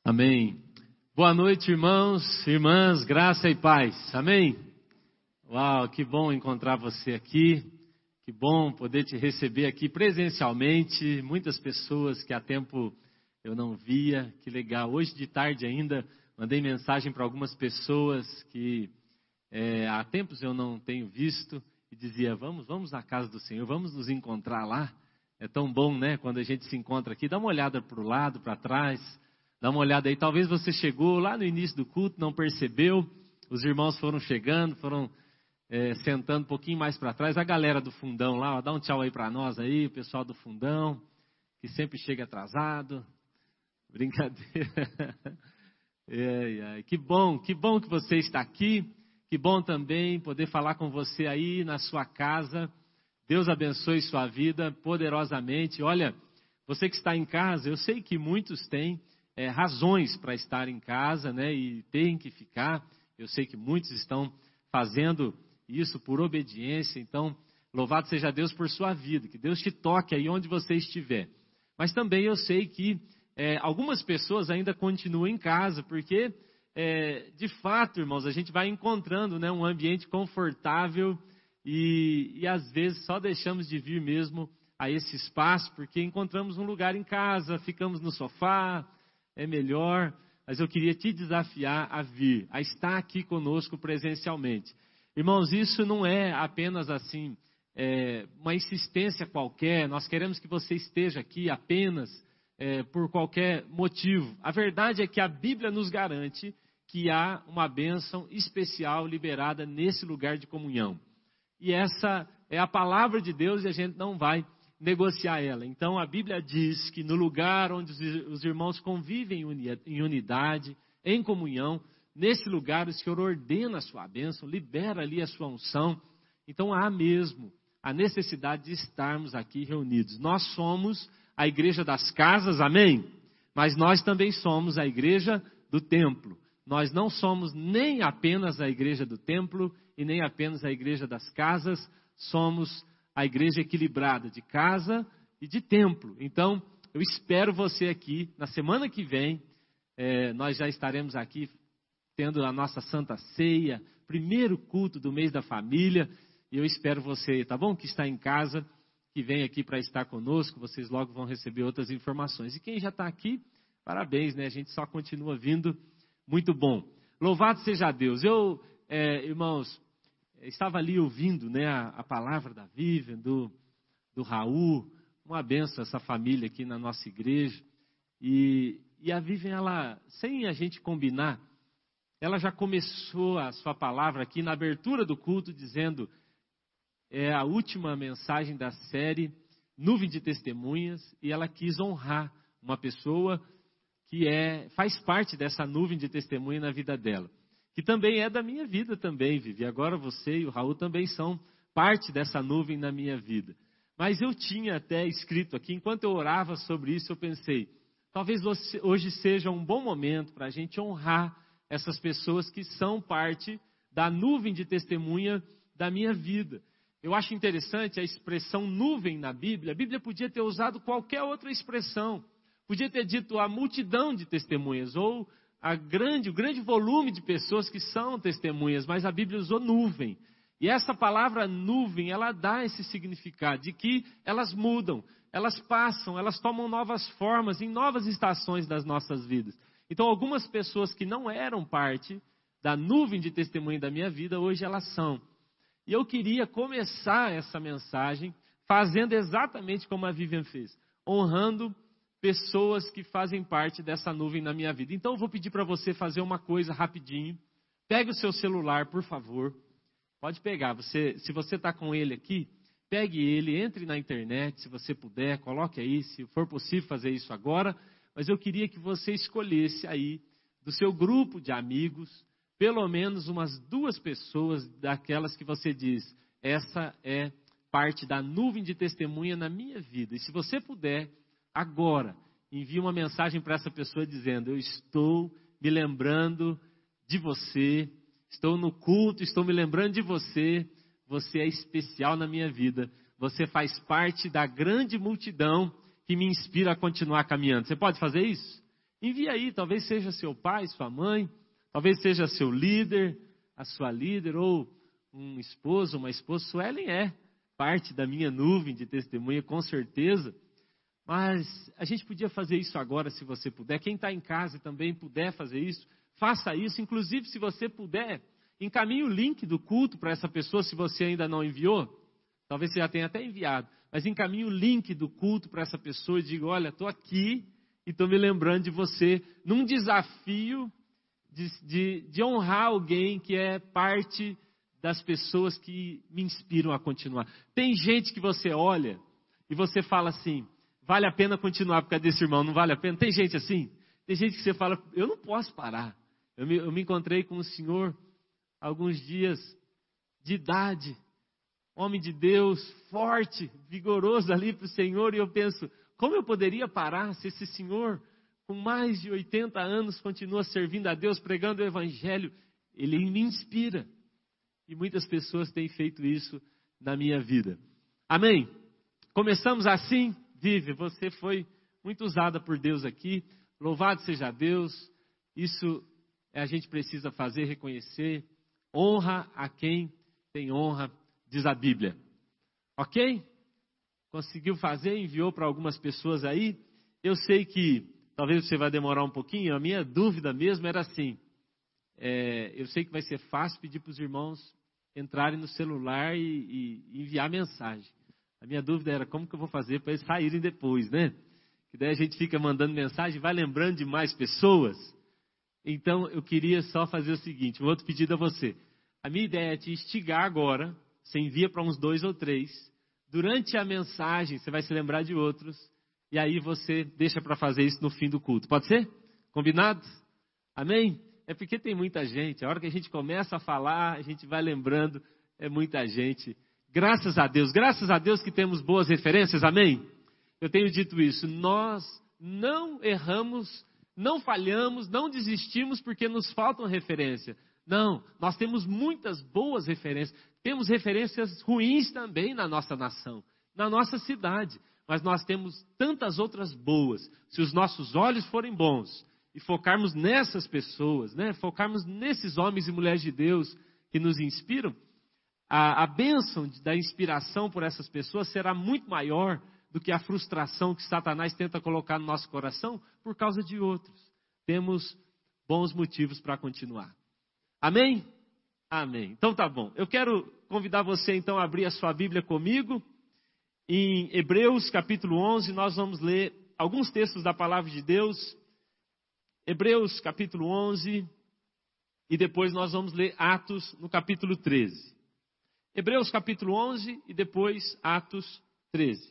Amém. Boa noite, irmãos, irmãs, graça e paz. Amém? Uau, que bom encontrar você aqui. Que bom poder te receber aqui presencialmente. Muitas pessoas que há tempo eu não via. Que legal. Hoje de tarde ainda mandei mensagem para algumas pessoas que há tempos eu não tenho visto. E dizia, vamos à casa do Senhor, vamos nos encontrar lá. É tão bom, né? Quando a gente se encontra aqui. Dá uma olhada para o lado, para trás. Dá uma olhada aí, talvez você chegou lá no início do culto, não percebeu, os irmãos foram chegando, foram sentando um pouquinho mais para trás, a galera do fundão lá, ó, dá um tchau aí para nós aí, o pessoal do fundão, que sempre chega atrasado, brincadeira, que bom que você está aqui, que bom também poder falar com você aí na sua casa, Deus abençoe sua vida poderosamente. Olha, você que está em casa, eu sei que muitos têm razões para estar em casa, né, e tem que ficar. Eu sei que muitos estão fazendo isso por obediência, então louvado seja Deus por sua vida, que Deus te toque aí onde você estiver. Mas também eu sei que algumas pessoas ainda continuam em casa, porque de fato, irmãos, a gente vai encontrando, né, um ambiente confortável e às vezes só deixamos de vir mesmo a esse espaço, porque encontramos um lugar em casa, ficamos no sofá, é melhor, mas eu queria te desafiar a vir, a estar aqui conosco presencialmente. Irmãos, isso não é apenas assim, uma insistência qualquer, nós queremos que você esteja aqui apenas por qualquer motivo. A verdade é que a Bíblia nos garante que há uma bênção especial liberada nesse lugar de comunhão. E essa é a palavra de Deus e a gente não vai negociar ela. Então a Bíblia diz que no lugar onde os irmãos convivem em unidade, em comunhão, nesse lugar o Senhor ordena a sua bênção, libera ali a sua unção. Então há mesmo a necessidade de estarmos aqui reunidos. Nós somos a igreja das casas, amém? Mas nós também somos a igreja do templo. Nós não somos nem apenas a igreja do templo e nem apenas a igreja das casas, somos a igreja equilibrada de casa e de templo. Então, eu espero você aqui. Na semana que vem, nós já estaremos aqui tendo a nossa Santa Ceia, primeiro culto do mês da família. E eu espero você, tá bom? Que está em casa, que vem aqui para estar conosco. Vocês logo vão receber outras informações. E quem já está aqui, parabéns, né? A gente só continua vindo. Muito bom. Louvado seja Deus. Eu, irmãos, estava ali ouvindo, né, a palavra da Vivian, do Raul, uma benção essa família aqui na nossa igreja. E a Vivian, ela, sem a gente combinar, ela já começou a sua palavra aqui na abertura do culto, dizendo, a última mensagem da série Nuvem de Testemunhas, e ela quis honrar uma pessoa que faz parte dessa nuvem de testemunha na vida dela. Que também é da minha vida também, Vivi. Agora você e o Raul também são parte dessa nuvem na minha vida. Mas eu tinha até escrito aqui, enquanto eu orava sobre isso, eu pensei, talvez hoje seja um bom momento para a gente honrar essas pessoas que são parte da nuvem de testemunha da minha vida. Eu acho interessante a expressão nuvem na Bíblia. A Bíblia podia ter usado qualquer outra expressão. Podia ter dito a multidão de testemunhas, ou o grande volume de pessoas que são testemunhas, mas a Bíblia usou nuvem. E essa palavra nuvem, ela dá esse significado de que elas mudam, elas passam, elas tomam novas formas em novas estações das nossas vidas. Então algumas pessoas que não eram parte da nuvem de testemunha da minha vida, hoje elas são. E eu queria começar essa mensagem fazendo exatamente como a Vivian fez, honrando pessoas que fazem parte dessa nuvem na minha vida. Então eu vou pedir para você fazer uma coisa rapidinho. Pegue o seu celular, por favor. Pode pegar. Se você está com ele aqui, pegue ele, entre na internet, se você puder, coloque aí, se for possível fazer isso agora. Mas eu queria que você escolhesse aí, do seu grupo de amigos, pelo menos umas 2 pessoas daquelas que você diz, essa é parte da nuvem de testemunha na minha vida. E se você puder, agora, envie uma mensagem para essa pessoa dizendo, eu estou me lembrando de você, estou no culto, estou me lembrando de você, você é especial na minha vida, você faz parte da grande multidão que me inspira a continuar caminhando. Você pode fazer isso? Envia aí, talvez seja seu pai, sua mãe, talvez seja seu líder, a sua líder, ou um esposo, uma esposa. Suelen é parte da minha nuvem de testemunha, com certeza. Mas a gente podia fazer isso agora, se você puder. Quem está em casa e também puder fazer isso, faça isso. Inclusive, se você puder, encaminhe o link do culto para essa pessoa, se você ainda não enviou. Talvez você já tenha até enviado. Mas encaminhe o link do culto para essa pessoa e diga, olha, estou aqui e estou me lembrando de você num desafio de honrar alguém que é parte das pessoas que me inspiram a continuar. Tem gente que você olha e você fala assim, vale a pena continuar por causa desse irmão, não vale a pena? Tem gente assim? Tem gente que você fala, eu não posso parar. Eu me encontrei com um senhor há alguns dias de idade, homem de Deus, forte, vigoroso ali para o Senhor, e eu penso, como eu poderia parar se esse senhor, com mais de 80 anos, continua servindo a Deus, pregando o Evangelho? Ele me inspira. E muitas pessoas têm feito isso na minha vida. Amém? Começamos assim. Vive, você foi muito usada por Deus aqui. Louvado seja Deus. Isso a gente precisa fazer, reconhecer. Honra a quem tem honra, diz a Bíblia. Ok? Conseguiu fazer, enviou para algumas pessoas aí. Eu sei que talvez você vai demorar um pouquinho. A minha dúvida mesmo era assim. Eu sei que vai ser fácil pedir para os irmãos entrarem no celular e enviar mensagem. A minha dúvida era como que eu vou fazer para eles saírem depois, né? Que daí a gente fica mandando mensagem, vai lembrando de mais pessoas. Então eu queria só fazer o seguinte, um outro pedido a você. A minha ideia é te instigar agora, você envia para uns 2 ou 3. Durante a mensagem você vai se lembrar de outros. E aí você deixa para fazer isso no fim do culto. Pode ser? Combinado? Amém? É porque tem muita gente. A hora que a gente começa a falar, a gente vai lembrando, é muita gente. Graças a Deus que temos boas referências, amém? Eu tenho dito isso, nós não erramos, não falhamos, não desistimos porque nos faltam referência. Não, nós temos muitas boas referências, temos referências ruins também na nossa nação, na nossa cidade, mas nós temos tantas outras boas. Se os nossos olhos forem bons e focarmos nessas pessoas, né? Focarmos nesses homens e mulheres de Deus que nos inspiram, a bênção da inspiração por essas pessoas será muito maior do que a frustração que Satanás tenta colocar no nosso coração por causa de outros. Temos bons motivos para continuar. Amém? Amém. Então tá bom. Eu quero convidar você então a abrir a sua Bíblia comigo. Em Hebreus capítulo 11, nós vamos ler alguns textos da palavra de Deus. Hebreus capítulo 11 e depois nós vamos ler Atos no capítulo 13. Hebreus capítulo 11 e depois Atos 13.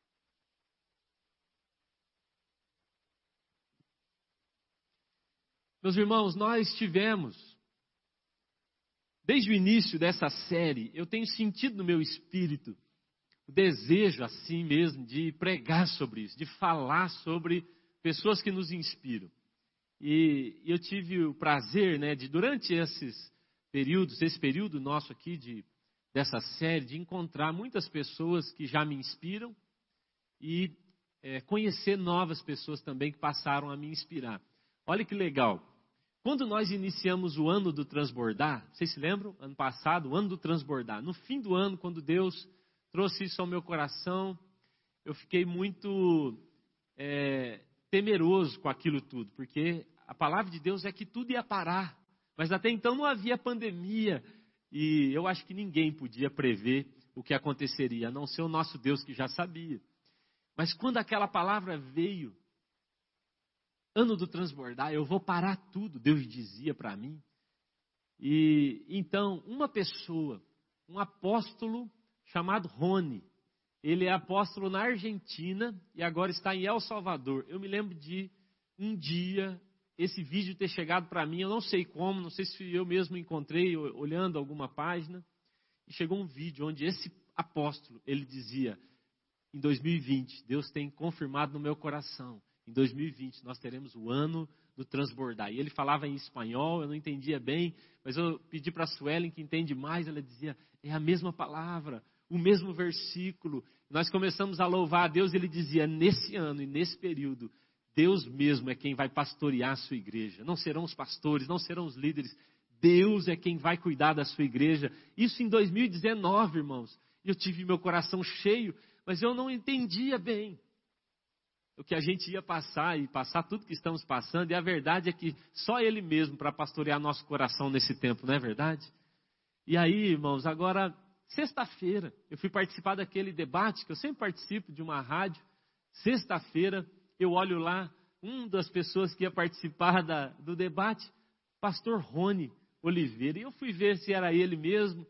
Meus irmãos, nós tivemos, desde o início dessa série, eu tenho sentido no meu espírito o desejo assim mesmo de pregar sobre isso, de falar sobre pessoas que nos inspiram. E eu tive o prazer, né, de durante esses períodos, esse período nosso aqui dessa série, de encontrar muitas pessoas que já me inspiram e conhecer novas pessoas também que passaram a me inspirar. Olha que legal. Quando nós iniciamos o ano do Transbordar, vocês se lembram? Ano passado, o ano do Transbordar. No fim do ano, quando Deus trouxe isso ao meu coração, eu fiquei muito temeroso com aquilo tudo, porque a palavra de Deus é que tudo ia parar. Mas até então não havia pandemia. E eu acho que ninguém podia prever o que aconteceria, a não ser o nosso Deus que já sabia. Mas quando aquela palavra veio, ano do Transbordar, eu vou parar tudo, Deus dizia para mim. E então, uma pessoa, um apóstolo chamado Rony, ele é apóstolo na Argentina e agora está em El Salvador. Eu me lembro de um dia esse vídeo ter chegado para mim, eu não sei como, não sei se eu mesmo encontrei olhando alguma página, e chegou um vídeo onde esse apóstolo, ele dizia, em 2020, Deus tem confirmado no meu coração, em 2020 nós teremos o ano do Transbordar. E ele falava em espanhol, eu não entendia bem, mas eu pedi para a Suelen, que entende mais, ela dizia, é a mesma palavra, o mesmo versículo. Nós começamos a louvar a Deus e ele dizia, nesse ano e nesse período, Deus mesmo é quem vai pastorear a sua igreja. Não serão os pastores, não serão os líderes. Deus é quem vai cuidar da sua igreja. Isso em 2019, irmãos. Eu tive meu coração cheio, mas eu não entendia bem o que a gente ia passar e passar tudo que estamos passando. E a verdade é que só Ele mesmo para pastorear nosso coração nesse tempo, não é verdade? E aí, irmãos, agora, sexta-feira, eu fui participar daquele debate, que eu sempre participo de uma rádio. Sexta-feira, eu olho lá, uma das pessoas que ia participar do debate, pastor Rony Oliveira. E eu fui ver se era ele mesmo.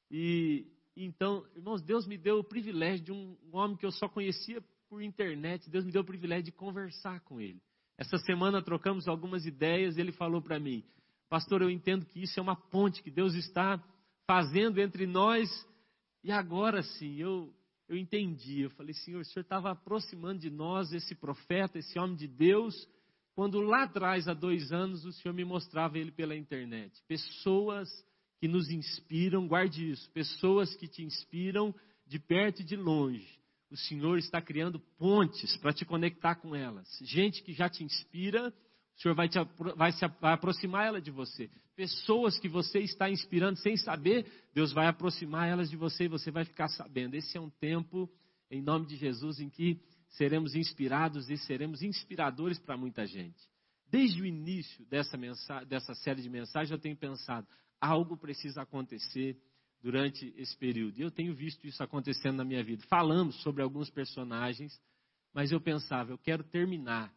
E então, irmãos, Deus me deu o privilégio de um homem que eu só conhecia por internet. Deus me deu o privilégio de conversar com ele. Essa semana trocamos algumas ideias e ele falou para mim: pastor, eu entendo que isso é uma ponte que Deus está fazendo entre nós. E agora sim, eu entendi. Eu falei: Senhor, o Senhor estava aproximando de nós esse profeta, esse homem de Deus, quando lá atrás, há 2 anos, o Senhor me mostrava ele pela internet. Pessoas que nos inspiram, guarde isso, pessoas que te inspiram de perto e de longe. O Senhor está criando pontes para te conectar com elas. Gente que já te inspira, o Senhor vai aproximar ela de você. Pessoas que você está inspirando sem saber, Deus vai aproximar elas de você e você vai ficar sabendo. Esse é um tempo, em nome de Jesus, em que seremos inspirados e seremos inspiradores para muita gente. Desde o início dessa série de mensagens, eu tenho pensado, algo precisa acontecer durante esse período. E eu tenho visto isso acontecendo na minha vida. Falamos sobre alguns personagens, mas eu pensava, eu quero terminar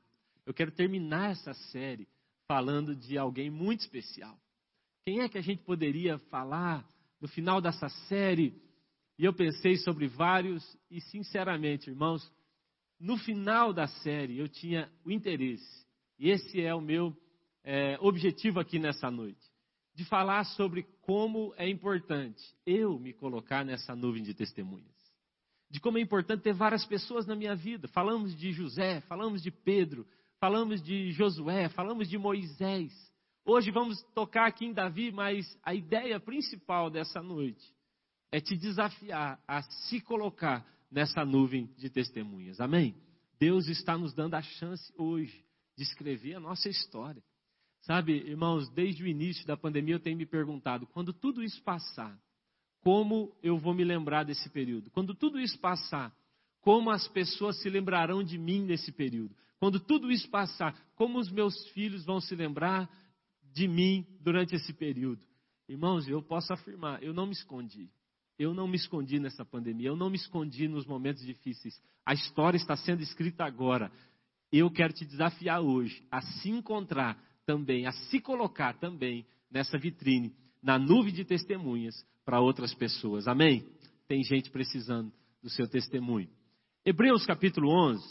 essa série falando de alguém muito especial. Quem é que a gente poderia falar no final dessa série? E eu pensei sobre vários e, sinceramente, irmãos, no final da série eu tinha o interesse, e esse é o meu objetivo aqui nessa noite, de falar sobre como é importante eu me colocar nessa nuvem de testemunhas. De como é importante ter várias pessoas na minha vida. Falamos de José, falamos de Pedro, falamos de Josué, falamos de Moisés. Hoje vamos tocar aqui em Davi, mas a ideia principal dessa noite é te desafiar a se colocar nessa nuvem de testemunhas. Amém? Deus está nos dando a chance hoje de escrever a nossa história. Sabe, irmãos, desde o início da pandemia eu tenho me perguntado, quando tudo isso passar, como eu vou me lembrar desse período? Quando tudo isso passar, como as pessoas se lembrarão de mim nesse período? Quando tudo isso passar, como os meus filhos vão se lembrar de mim durante esse período? Irmãos, eu posso afirmar, eu não me escondi. Eu não me escondi nessa pandemia, eu não me escondi nos momentos difíceis. A história está sendo escrita agora. Eu quero te desafiar hoje a se encontrar também, a se colocar também nessa vitrine, na nuvem de testemunhas para outras pessoas. Amém? Tem gente precisando do seu testemunho. Hebreus capítulo 11.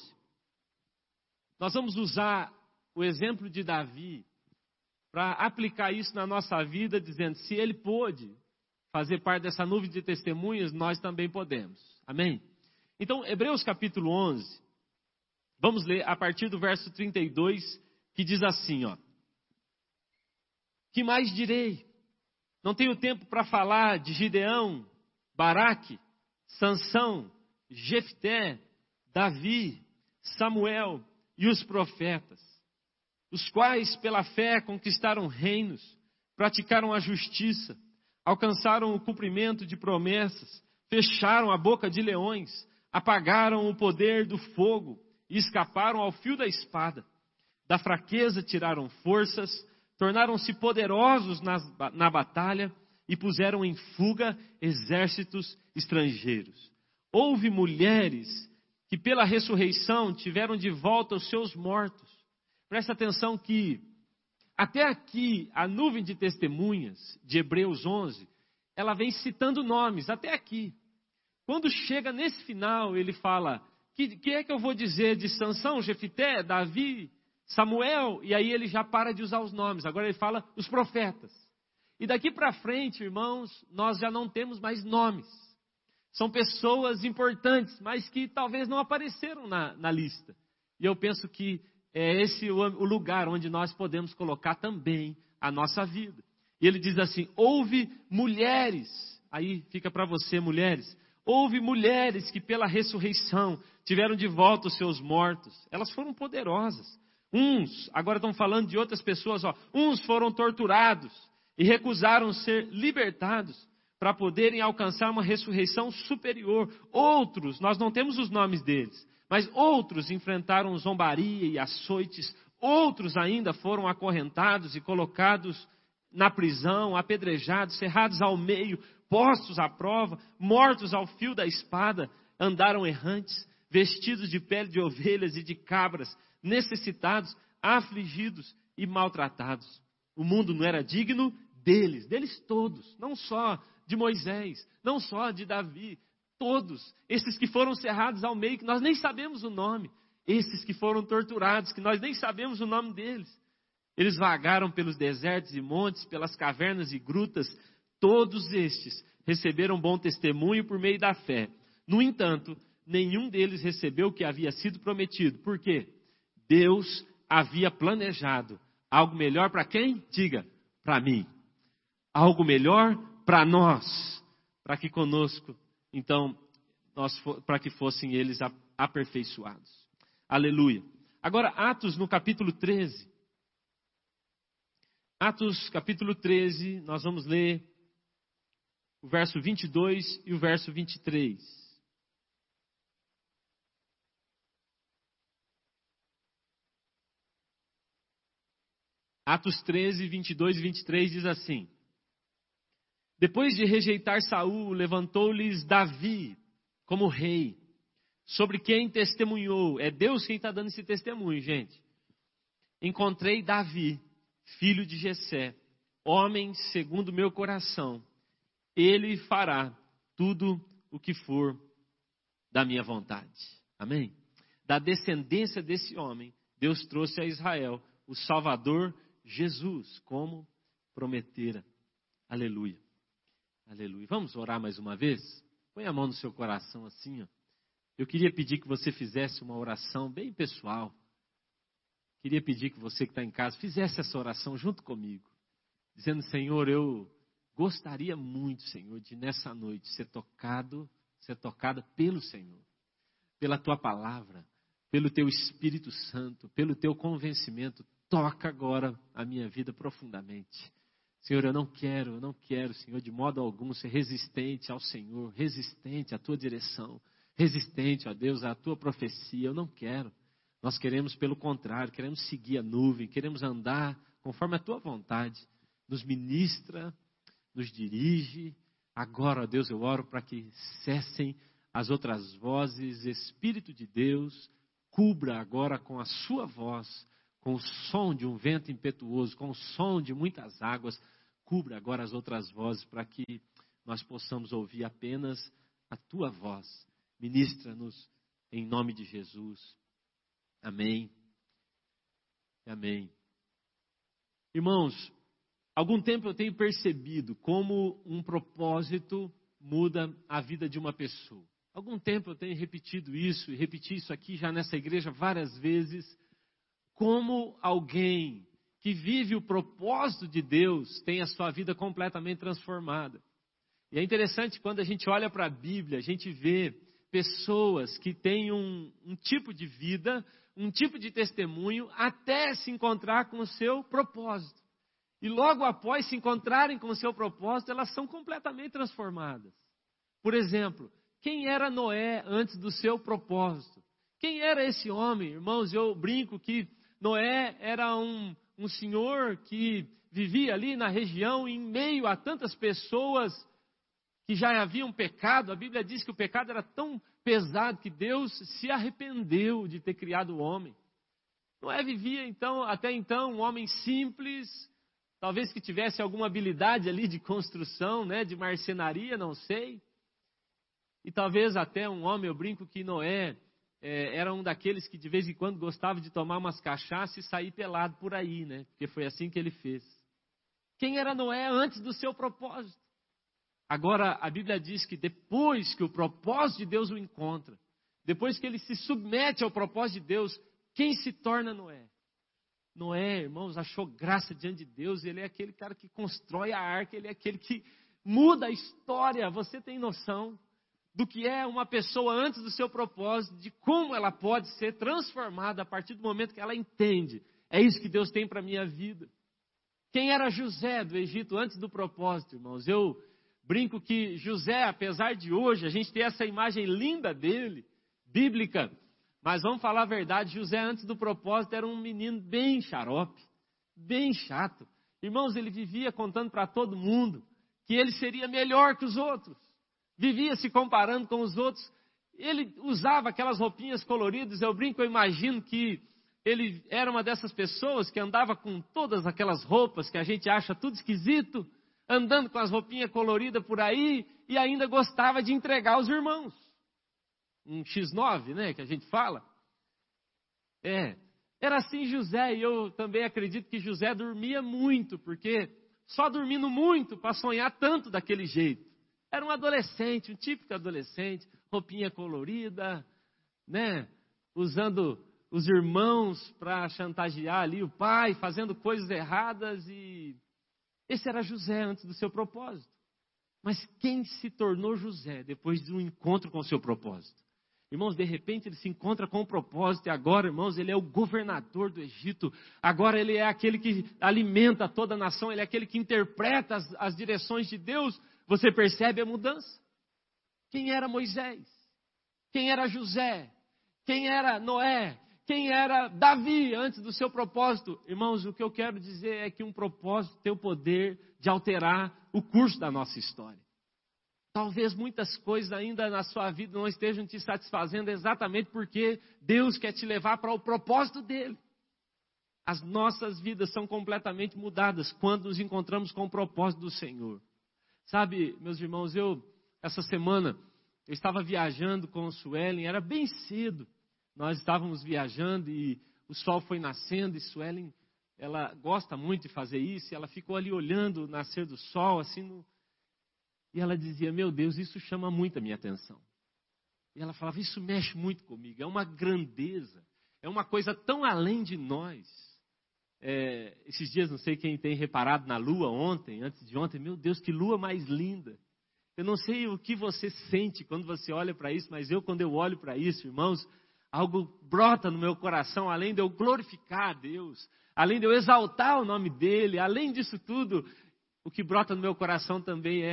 Nós vamos usar o exemplo de Davi para aplicar isso na nossa vida, dizendo, se ele pôde fazer parte dessa nuvem de testemunhas, nós também podemos. Amém? Então, Hebreus capítulo 11, vamos ler a partir do verso 32, que diz assim, ó. Que mais direi? Não tenho tempo para falar de Gideão, Baraque, Sansão, Jefté, Davi, Samuel e os profetas, os quais pela fé conquistaram reinos, praticaram a justiça, alcançaram o cumprimento de promessas, fecharam a boca de leões, apagaram o poder do fogo e escaparam ao fio da espada. Da fraqueza tiraram forças, tornaram-se poderosos na batalha e puseram em fuga exércitos estrangeiros. Houve mulheres que pela ressurreição tiveram de volta os seus mortos. Presta atenção que até aqui a nuvem de testemunhas de Hebreus 11, ela vem citando nomes, até aqui. Quando chega nesse final, ele fala, que é que eu vou dizer de Sansão, Jefté, Davi, Samuel? E aí ele já para de usar os nomes, agora ele fala os profetas. E daqui para frente, irmãos, nós já não temos mais nomes. São pessoas importantes, mas que talvez não apareceram na lista. E eu penso que é esse o lugar onde nós podemos colocar também a nossa vida. E ele diz assim, houve mulheres, aí fica para você mulheres, Houve mulheres que pela ressurreição tiveram de volta os seus mortos. Elas foram poderosas. Uns, agora estão falando de outras pessoas, uns foram torturados e recusaram ser libertados para poderem alcançar uma ressurreição superior. Outros, nós não temos os nomes deles, mas outros enfrentaram zombaria e açoites. Outros ainda foram acorrentados e colocados na prisão, apedrejados, cerrados ao meio, postos à prova, mortos ao fio da espada, andaram errantes, vestidos de pele de ovelhas e de cabras, necessitados, afligidos e maltratados. O mundo não era digno deles todos, não só de Moisés, não só de Davi, todos, esses que foram cerrados ao meio, que nós nem sabemos o nome, esses que foram torturados, que nós nem sabemos o nome deles. Eles vagaram pelos desertos e montes, pelas cavernas e grutas. Todos estes receberam bom testemunho por meio da fé. No entanto, nenhum deles recebeu o que havia sido prometido. Por quê? Deus havia planejado algo melhor para quem? Diga, para mim. Algo melhor para nós. Para que conosco, então, para que fossem eles aperfeiçoados. Aleluia. Agora, Atos no capítulo 13. Atos capítulo 13, nós vamos ler o verso 22 e o verso 23. Atos 13, 22 e 23 diz assim: Depois de rejeitar Saul, levantou-lhes Davi como rei, sobre quem testemunhou. É Deus quem está dando esse testemunho, gente. Encontrei Davi, filho de Jessé, homem segundo o meu coração. Ele fará tudo o que for da minha vontade. Amém? Da descendência desse homem, Deus trouxe a Israel o Salvador Jesus, como prometera. Aleluia. Aleluia. Vamos orar mais uma vez? Põe a mão no seu coração assim, ó. Eu queria pedir que você fizesse uma oração bem pessoal. Queria pedir que você que está em casa fizesse essa oração junto comigo. Dizendo, Senhor, eu gostaria muito, Senhor, de nessa noite ser tocada pelo Senhor. Pela Tua palavra, pelo Teu Espírito Santo, pelo Teu convencimento. Toca agora a minha vida profundamente. Senhor, eu não quero, Senhor, de modo algum ser resistente ao Senhor, resistente à Tua direção, resistente, ó Deus, à Tua profecia. Eu não quero. Nós queremos, pelo contrário, queremos seguir a nuvem, queremos andar conforme a Tua vontade. Nos ministra, nos dirige. Agora, ó Deus, eu oro para que cessem as outras vozes. Espírito de Deus, cubra agora com a Sua voz, com o som de um vento impetuoso, com o som de muitas águas. Cubra agora as outras vozes para que nós possamos ouvir apenas a Tua voz. Ministra-nos em nome de Jesus. Amém. Amém. Irmãos, algum tempo eu tenho percebido como um propósito muda a vida de uma pessoa. Algum tempo eu tenho repetido isso, e repeti isso aqui já nessa igreja várias vezes, como alguém que vive o propósito de Deus tem a sua vida completamente transformada. E é interessante quando a gente olha para a Bíblia, a gente vê pessoas que têm um tipo de vida, um tipo de testemunho, até se encontrar com o seu propósito. E logo após se encontrarem com o seu propósito, elas são completamente transformadas. Por exemplo, quem era Noé antes do seu propósito? Quem era esse homem? Irmãos, eu brinco que Noé era um senhor que vivia ali na região, em meio a tantas pessoas que já haviam pecado. A Bíblia diz que o pecado era tão pesado que Deus se arrependeu de ter criado o homem. Noé vivia até então um homem simples, talvez que tivesse alguma habilidade ali de construção, de marcenaria, não sei. E talvez até um homem, eu brinco que Noé era um daqueles que de vez em quando gostava de tomar umas cachaças e sair pelado por aí, porque foi assim que ele fez. Quem era Noé antes do seu propósito? Agora, a Bíblia diz que depois que o propósito de Deus o encontra, depois que ele se submete ao propósito de Deus, quem se torna Noé? Noé, irmãos, achou graça diante de Deus. Ele é aquele cara que constrói a arca, ele é aquele que muda a história. Você tem noção? do que é uma pessoa antes do seu propósito, de como ela pode ser transformada a partir do momento que ela entende. É isso que Deus tem para a minha vida. Quem era José do Egito antes do propósito, irmãos? Eu brinco que José, apesar de hoje a gente ter essa imagem linda dele, bíblica, mas vamos falar a verdade, José antes do propósito era um menino bem xarope, bem chato. Irmãos, ele vivia contando para todo mundo que ele seria melhor que os outros. Vivia se comparando com os outros. Ele usava aquelas roupinhas coloridas. Eu brinco, eu imagino que ele era uma dessas pessoas que andava com todas aquelas roupas que a gente acha tudo esquisito, andando com as roupinhas coloridas por aí e ainda gostava de entregar aos irmãos. Um X9, né, que a gente fala. Era assim José, e eu também acredito que José dormia muito, porque só dormindo muito para sonhar tanto daquele jeito. Era um adolescente, um típico adolescente, roupinha colorida, né? Usando os irmãos para chantagear ali o pai, fazendo coisas erradas. E esse era José antes do seu propósito. Mas quem se tornou José depois de um encontro com o seu propósito? Irmãos, de repente ele se encontra com o propósito e agora, irmãos, ele é o governador do Egito. Agora ele é aquele que alimenta toda a nação, ele é aquele que interpreta as direções de Deus. Você percebe a mudança? Quem era Moisés? Quem era José? Quem era Noé? Quem era Davi antes do seu propósito? Irmãos, o que eu quero dizer é que um propósito tem o poder de alterar o curso da nossa história. Talvez muitas coisas ainda na sua vida não estejam te satisfazendo exatamente porque Deus quer te levar para o propósito dele. As nossas vidas são completamente mudadas quando nos encontramos com o propósito do Senhor. Sabe, meus irmãos, essa semana, eu estava viajando com o Suelen, era bem cedo. Nós estávamos viajando e o sol foi nascendo e Suelen, ela gosta muito de fazer isso. E ela ficou ali olhando o nascer do sol, assim, e ela dizia, meu Deus, isso chama muito a minha atenção. E ela falava, isso mexe muito comigo, é uma grandeza, é uma coisa tão além de nós. Esses dias, não sei quem tem reparado na lua antes de ontem, meu Deus, que lua mais linda. Eu não sei o que você sente quando você olha para isso, mas quando eu olho para isso, irmãos, algo brota no meu coração, além de eu glorificar a Deus, além de eu exaltar o nome dEle, além disso tudo, o que brota no meu coração também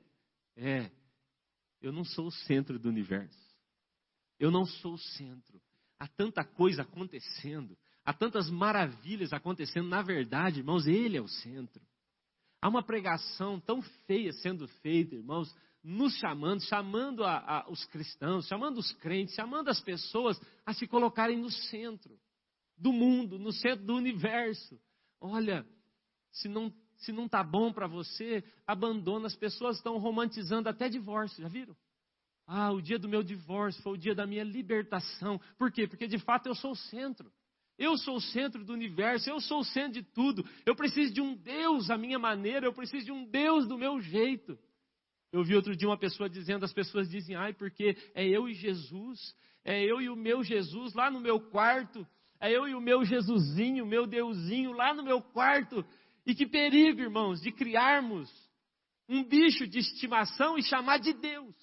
eu não sou o centro do universo. Eu não sou o centro. Há tanta coisa acontecendo. Há tantas maravilhas acontecendo. Na verdade, irmãos, Ele é o centro. Há uma pregação tão feia sendo feita, irmãos, nos chamando os cristãos, chamando os crentes, chamando as pessoas a se colocarem no centro do mundo, no centro do universo. Olha, se não está bom para você, abandona. As pessoas estão romantizando até divórcio, já viram? O dia do meu divórcio foi o dia da minha libertação. Por quê? Porque de fato eu sou o centro. Eu sou o centro do universo, eu sou o centro de tudo. Eu preciso de um Deus à minha maneira, eu preciso de um Deus do meu jeito. Eu vi outro dia uma pessoa dizendo, as pessoas dizem, porque é eu e Jesus, é eu e o meu Jesus lá no meu quarto, é eu e o meu Jesusinho, meu Deusinho lá no meu quarto. E que perigo, irmãos, de criarmos um bicho de estimação e chamar de Deus.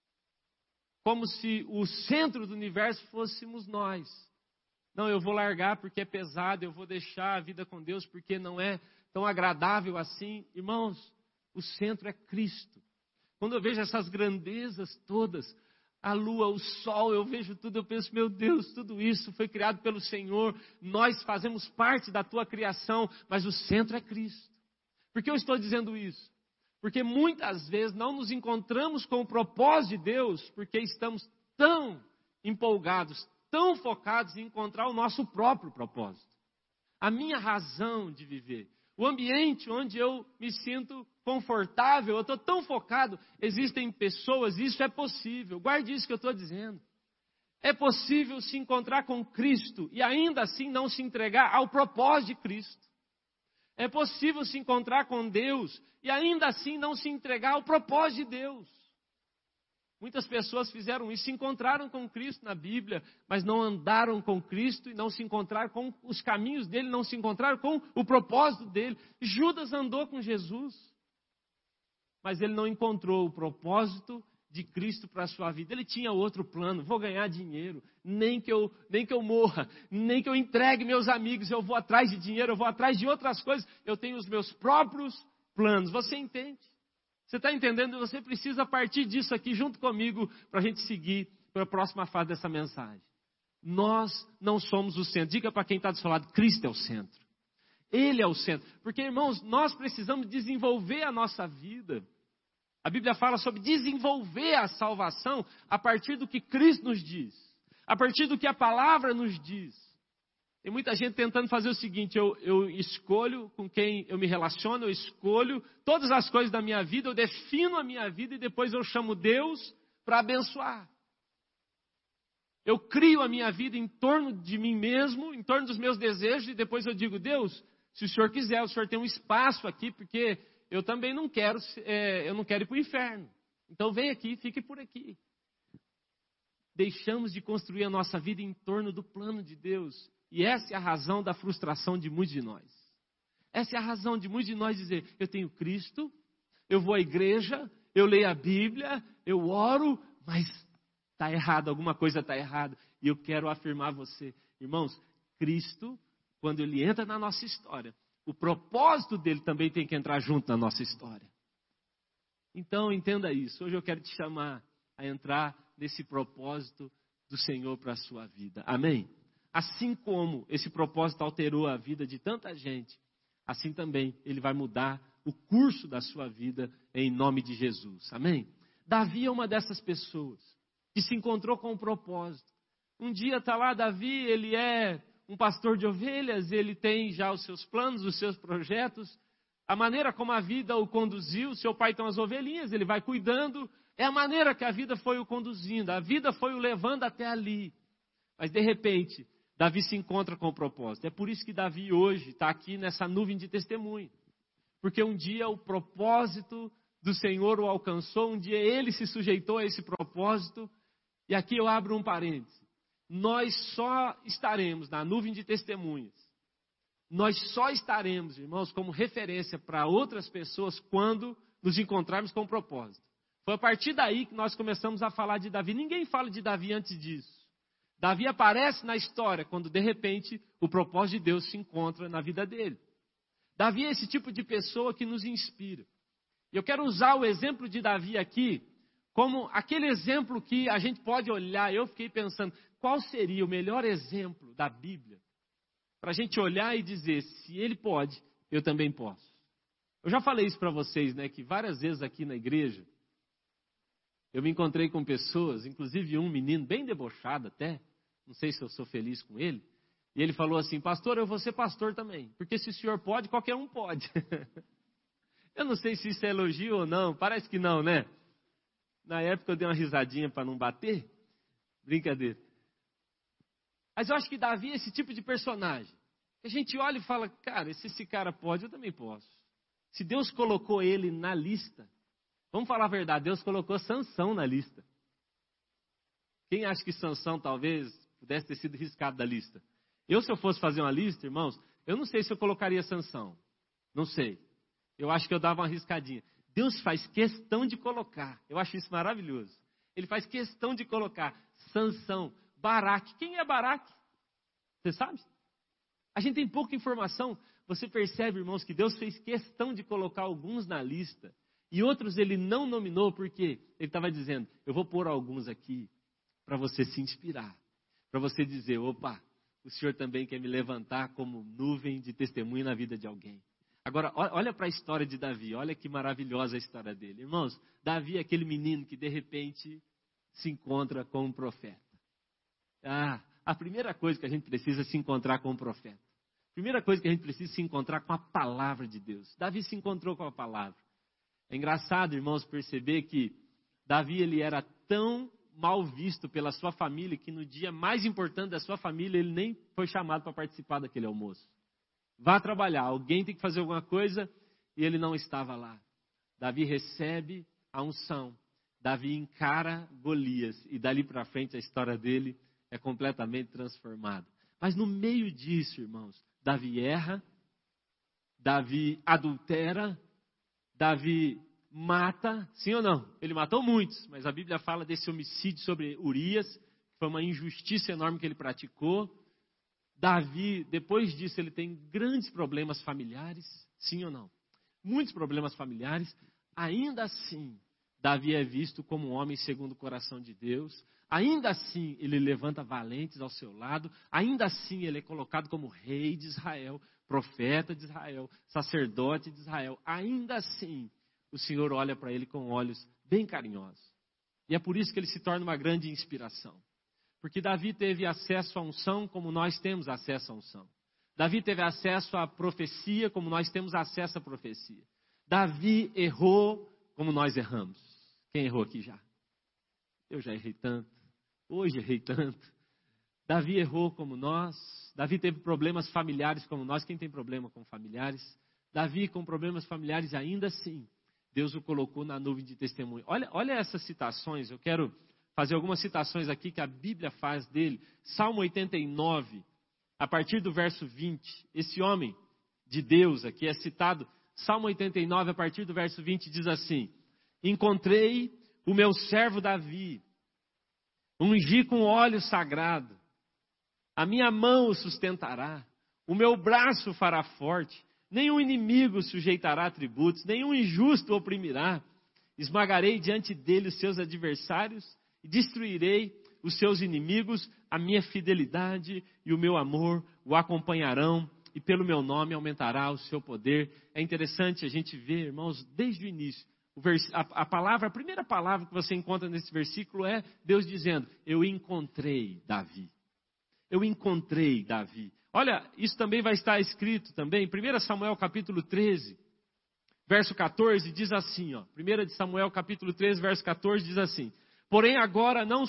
Como se o centro do universo fôssemos nós. Não, eu vou largar porque é pesado, eu vou deixar a vida com Deus porque não é tão agradável assim. Irmãos, o centro é Cristo. Quando eu vejo essas grandezas todas, a lua, o sol, eu vejo tudo, eu penso, meu Deus, tudo isso foi criado pelo Senhor. Nós fazemos parte da tua criação, mas o centro é Cristo. Por que eu estou dizendo isso? Porque muitas vezes não nos encontramos com o propósito de Deus, porque estamos tão empolgados, tão focados em encontrar o nosso próprio propósito. A minha razão de viver. O ambiente onde eu me sinto confortável, eu estou tão focado. Existem pessoas, isso é possível. Guarde isso que eu estou dizendo. É possível se encontrar com Cristo e ainda assim não se entregar ao propósito de Cristo. É possível se encontrar com Deus e ainda assim não se entregar ao propósito de Deus. Muitas pessoas fizeram isso, se encontraram com Cristo na Bíblia, mas não andaram com Cristo e não se encontraram com os caminhos dele, não se encontraram com o propósito dele. Judas andou com Jesus, mas ele não encontrou o propósito de Cristo para a sua vida. Ele tinha outro plano: vou ganhar dinheiro, nem que eu morra, nem que eu entregue meus amigos, eu vou atrás de dinheiro, eu vou atrás de outras coisas, eu tenho os meus próprios planos. Você entende? Você está entendendo? Você precisa partir disso aqui junto comigo para a gente seguir para a próxima fase dessa mensagem. Nós não somos o centro. Diga para quem está do seu lado: Cristo é o centro. Ele é o centro. Porque, irmãos, nós precisamos desenvolver a nossa vida. A Bíblia fala sobre desenvolver a salvação a partir do que Cristo nos diz, a partir do que a palavra nos diz. Tem muita gente tentando fazer o seguinte: eu escolho com quem eu me relaciono, eu escolho todas as coisas da minha vida, eu defino a minha vida e depois eu chamo Deus para abençoar. Eu crio a minha vida em torno de mim mesmo, em torno dos meus desejos, e depois eu digo: Deus, se o Senhor quiser, o Senhor tem um espaço aqui, porque eu também não quero ir para o inferno. Então vem aqui, fique por aqui. Deixamos de construir a nossa vida em torno do plano de Deus. E essa é a razão da frustração de muitos de nós. Essa é a razão de muitos de nós dizer: eu tenho Cristo, eu vou à igreja, eu leio a Bíblia, eu oro, mas está errado, alguma coisa está errada. E eu quero afirmar a você, irmãos, Cristo, quando Ele entra na nossa história, o propósito dele também tem que entrar junto na nossa história. Então, entenda isso. Hoje eu quero te chamar a entrar nesse propósito do Senhor para a sua vida. Amém? Assim como esse propósito alterou a vida de tanta gente, assim também Ele vai mudar o curso da sua vida em nome de Jesus. Amém? Davi é uma dessas pessoas que se encontrou com um propósito. Um dia está lá Davi, ele é um pastor de ovelhas, ele tem já os seus planos, os seus projetos, a maneira como a vida o conduziu. Seu pai tem as ovelhinhas, ele vai cuidando, é a maneira que a vida foi o conduzindo, a vida foi o levando até ali. Mas de repente, Davi se encontra com o propósito. É por isso que Davi hoje está aqui nessa nuvem de testemunho. Porque um dia o propósito do Senhor o alcançou, um dia ele se sujeitou a esse propósito. E aqui eu abro um parênteses. Nós só estaremos na nuvem de testemunhas. Nós só estaremos, irmãos, como referência para outras pessoas quando nos encontrarmos com o propósito. Foi a partir daí que nós começamos a falar de Davi. Ninguém fala de Davi antes disso. Davi aparece na história quando, de repente, o propósito de Deus se encontra na vida dele. Davi é esse tipo de pessoa que nos inspira. E eu quero usar o exemplo de Davi aqui como aquele exemplo que a gente pode olhar. Eu fiquei pensando, qual seria o melhor exemplo da Bíblia para a gente olhar e dizer: se ele pode, eu também posso. Eu já falei isso para vocês, né, que várias vezes aqui na igreja, eu me encontrei com pessoas, inclusive um menino bem debochado até, não sei se eu sou feliz com ele, e ele falou assim: pastor, eu vou ser pastor também, porque se o senhor pode, qualquer um pode. Eu não sei se isso é elogio ou não, parece que não, né? Na época eu dei uma risadinha para não bater, brincadeira. Mas eu acho que Davi é esse tipo de personagem. A gente olha e fala: cara, se esse cara pode, eu também posso. Se Deus colocou ele na lista, vamos falar a verdade, Deus colocou Sansão na lista. Quem acha que Sansão talvez pudesse ter sido riscado da lista? Se eu fosse fazer uma lista, irmãos, eu não sei se eu colocaria Sansão. Não sei. Eu acho que eu dava uma riscadinha. Deus faz questão de colocar. Eu acho isso maravilhoso. Ele faz questão de colocar Sansão, Baraque. Quem é Baraque? Você sabe? A gente tem pouca informação. Você percebe, irmãos, que Deus fez questão de colocar alguns na lista e outros ele não nominou, porque ele estava dizendo: eu vou pôr alguns aqui para você se inspirar, para você dizer: opa, o Senhor também quer me levantar como nuvem de testemunho na vida de alguém. Agora, olha para a história de Davi, olha que maravilhosa a história dele. Irmãos, Davi é aquele menino que de repente se encontra com um profeta. A primeira coisa que a gente precisa é se encontrar com um profeta. A primeira coisa que a gente precisa é se encontrar com a palavra de Deus. Davi se encontrou com a palavra. É engraçado, irmãos, perceber que Davi ele era tão mal visto pela sua família que no dia mais importante da sua família ele nem foi chamado para participar daquele almoço. Vá trabalhar, alguém tem que fazer alguma coisa e ele não estava lá. Davi recebe a unção. Davi encara Golias e dali para frente a história dele é completamente transformada. Mas no meio disso, irmãos, Davi erra, Davi adultera, Davi mata, sim ou não? Ele matou muitos, mas a Bíblia fala desse homicídio sobre Urias, que foi uma injustiça enorme que ele praticou. Davi, depois disso, ele tem grandes problemas familiares, sim ou não? Muitos problemas familiares. Ainda assim, Davi é visto como um homem segundo o coração de Deus. Ainda assim, ele levanta valentes ao seu lado. Ainda assim, ele é colocado como rei de Israel, profeta de Israel, sacerdote de Israel. Ainda assim, o Senhor olha para ele com olhos bem carinhosos. E é por isso que ele se torna uma grande inspiração. Porque Davi teve acesso à unção como nós temos acesso à unção. Davi teve acesso à profecia como nós temos acesso à profecia. Davi errou como nós erramos. Quem errou aqui já? Eu já errei tanto. Hoje errei tanto. Davi errou como nós. Davi teve problemas familiares como nós. Quem tem problema com familiares? Davi com problemas familiares ainda assim. Deus o colocou na nuvem de testemunho. Olha essas citações. Eu quero fazer algumas citações aqui que a Bíblia faz dele. Salmo 89, a partir do verso 20. Esse homem de Deus aqui é citado. Salmo 89, a partir do verso 20, diz assim: encontrei o meu servo Davi, ungi com óleo sagrado, a minha mão o sustentará, o meu braço fará forte, nenhum inimigo sujeitará tributos, nenhum injusto oprimirá. Esmagarei diante dele os seus adversários e destruirei os seus inimigos. A minha fidelidade e o meu amor o acompanharão e pelo meu nome aumentará o seu poder. É interessante a gente ver, irmãos, desde o início, a primeira palavra que você encontra nesse versículo é Deus dizendo: eu encontrei Davi. Eu encontrei Davi. Olha, isso também vai estar escrito também, 1 Samuel capítulo 13, verso 14, diz assim, 1 Samuel capítulo 13, verso 14, diz assim: porém agora não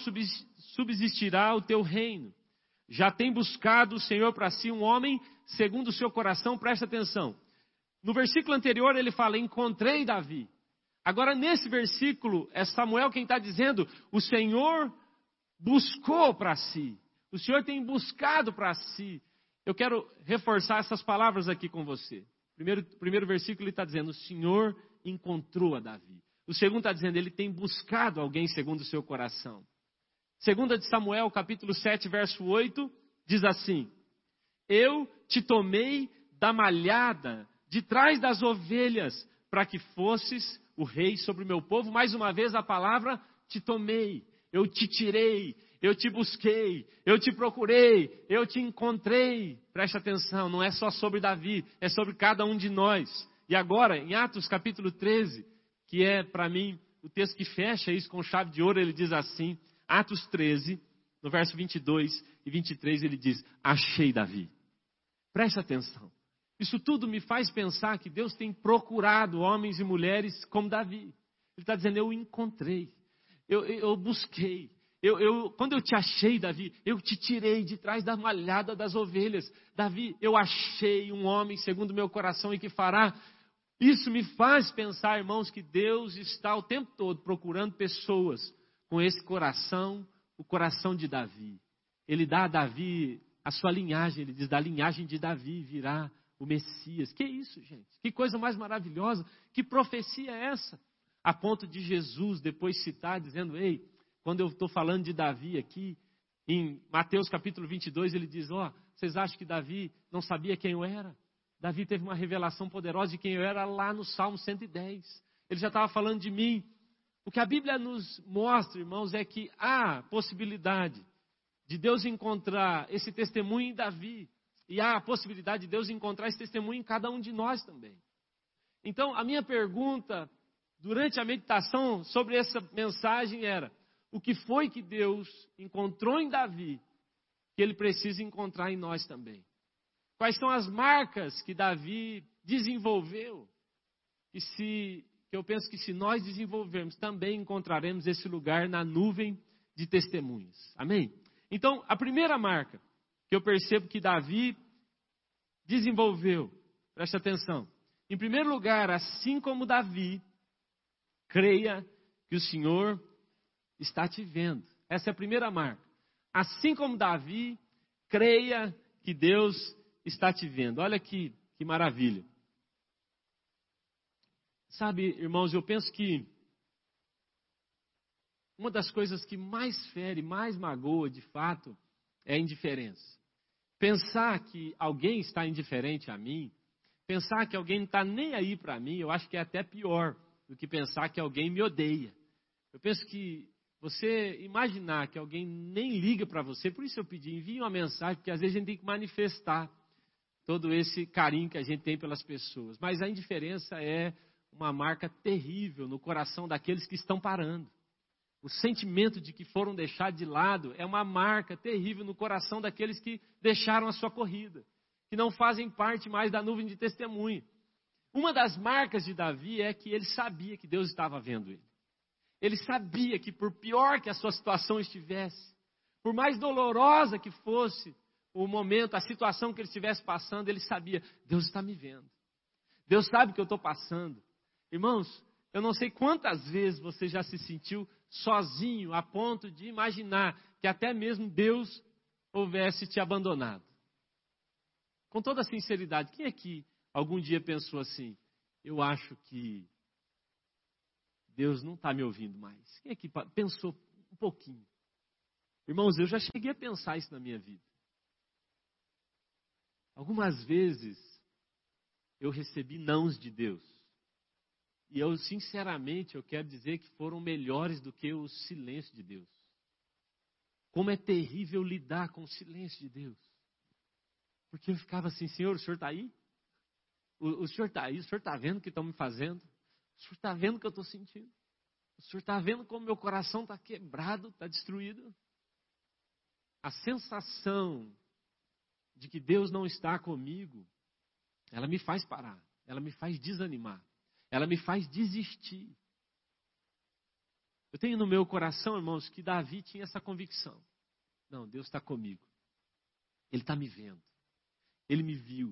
subsistirá o teu reino. Já tem buscado o Senhor para si um homem segundo o seu coração. Presta atenção. No versículo anterior ele fala: encontrei Davi. Agora nesse versículo é Samuel quem está dizendo: o Senhor buscou para si. O Senhor tem buscado para si. Eu quero reforçar essas palavras aqui com você. Primeiro versículo ele está dizendo: o Senhor encontrou a Davi. O segundo está dizendo: ele tem buscado alguém segundo o seu coração. Segunda de Samuel, capítulo 7, verso 8, diz assim: eu te tomei da malhada, de trás das ovelhas, para que fosses o rei sobre o meu povo. Mais uma vez a palavra te tomei, eu te tirei, eu te busquei, eu te procurei, eu te encontrei. Preste atenção, não é só sobre Davi, é sobre cada um de nós. E agora, em Atos capítulo 13, que é para mim o texto que fecha isso com chave de ouro, ele diz assim, Atos 13, no verso 22 e 23, ele diz: achei Davi. Preste atenção. Isso tudo me faz pensar que Deus tem procurado homens e mulheres como Davi. Ele está dizendo: eu encontrei, eu busquei. Quando eu te achei, Davi, eu te tirei de trás da malhada das ovelhas. Davi, eu achei um homem segundo o meu coração e que fará. Isso me faz pensar, irmãos, que Deus está o tempo todo procurando pessoas com esse coração, o coração de Davi. Ele dá a Davi a sua linhagem, ele diz: da linhagem de Davi virá o Messias. Que isso, gente? Que coisa mais maravilhosa, que profecia é essa? A ponto de Jesus depois citar, dizendo: ei, quando eu estou falando de Davi aqui, em Mateus capítulo 22, ele diz: vocês acham que Davi não sabia quem eu era? Davi teve uma revelação poderosa de quem eu era lá no Salmo 110. Ele já estava falando de mim. O que a Bíblia nos mostra, irmãos, é que há possibilidade de Deus encontrar esse testemunho em Davi. E há a possibilidade de Deus encontrar esse testemunho em cada um de nós também. Então, a minha pergunta, durante a meditação sobre essa mensagem era: o que foi que Deus encontrou em Davi, que Ele precisa encontrar em nós também? Quais são as marcas que Davi desenvolveu? Que eu penso que se nós desenvolvermos, também encontraremos esse lugar na nuvem de testemunhas. Amém? Então, a primeira marca que eu percebo que Davi desenvolveu, preste atenção. Em primeiro lugar, assim como Davi, creia que o Senhor está te vendo. Essa é a primeira marca. Assim como Davi, creia que Deus está te vendo. Olha que maravilha. Sabe, irmãos, eu penso que uma das coisas que mais fere, mais magoa, de fato, é a indiferença. Pensar que alguém está indiferente a mim, pensar que alguém não está nem aí para mim, eu acho que é até pior do que pensar que alguém me odeia. Eu penso que você imaginar que alguém nem liga para você, por isso eu pedi, envie uma mensagem, porque às vezes a gente tem que manifestar todo esse carinho que a gente tem pelas pessoas. Mas a indiferença é uma marca terrível no coração daqueles que estão parando. O sentimento de que foram deixados de lado é uma marca terrível no coração daqueles que deixaram a sua corrida, que não fazem parte mais da nuvem de testemunho. Uma das marcas de Davi é que ele sabia que Deus estava vendo ele. Ele sabia que por pior que a sua situação estivesse, por mais dolorosa que fosse o momento, a situação que ele estivesse passando, ele sabia, Deus está me vendo. Deus sabe o que eu estou passando. Irmãos, eu não sei quantas vezes você já se sentiu sozinho, a ponto de imaginar que até mesmo Deus houvesse te abandonado. Com toda sinceridade, quem aqui algum dia pensou assim, eu acho que Deus não está me ouvindo mais? Quem aqui pensou um pouquinho? Irmãos, eu já cheguei a pensar isso na minha vida. Algumas vezes eu recebi nãos de Deus. E eu, sinceramente, eu quero dizer que foram melhores do que o silêncio de Deus. Como é terrível lidar com o silêncio de Deus. Porque eu ficava assim, Senhor, o Senhor está aí? O Senhor está aí? O Senhor está vendo o que estão me fazendo? O Senhor está vendo o que eu estou sentindo? O Senhor está vendo como meu coração está quebrado, está destruído? A sensação de que Deus não está comigo, ela me faz parar, ela me faz desanimar. Ela me faz desistir. Eu tenho no meu coração, irmãos, que Davi tinha essa convicção. Não, Deus está comigo. Ele está me vendo. Ele me viu.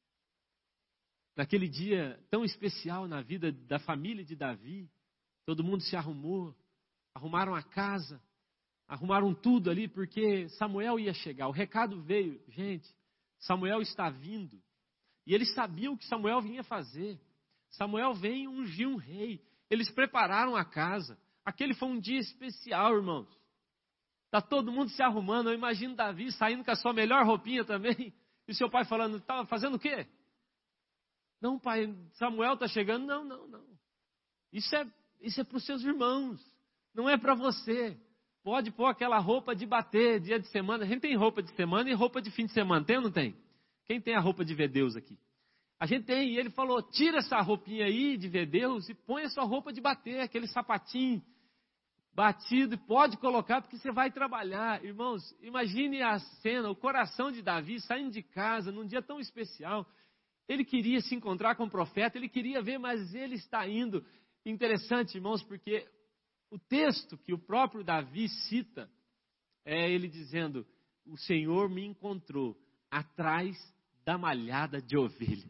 Naquele dia tão especial na vida da família de Davi, todo mundo se arrumou, arrumaram a casa, arrumaram tudo ali, porque Samuel ia chegar. O recado veio, gente, Samuel está vindo. E eles sabiam o que Samuel vinha fazer. Samuel vem ungir um rei. Eles prepararam a casa. Aquele foi um dia especial, irmãos. Está todo mundo se arrumando. Eu imagino Davi saindo com a sua melhor roupinha também. E seu pai falando, estava fazendo o quê? Não, pai, Samuel está chegando. Não. Isso é para os seus irmãos. Não é para você. Pode pôr aquela roupa de bater, dia de semana. A gente tem roupa de semana e roupa de fim de semana. Tem ou não tem? Quem tem a roupa de ver Deus aqui? A gente tem, e ele falou, tira essa roupinha aí de ver Deus e põe a sua roupa de bater, aquele sapatinho batido, e pode colocar porque você vai trabalhar. Irmãos, imagine a cena, o coração de Davi saindo de casa num dia tão especial. Ele queria se encontrar com o profeta, ele queria ver, mas ele está indo. Interessante, irmãos, porque o texto que o próprio Davi cita, é ele dizendo, o Senhor me encontrou atrás da malhada de ovelhas.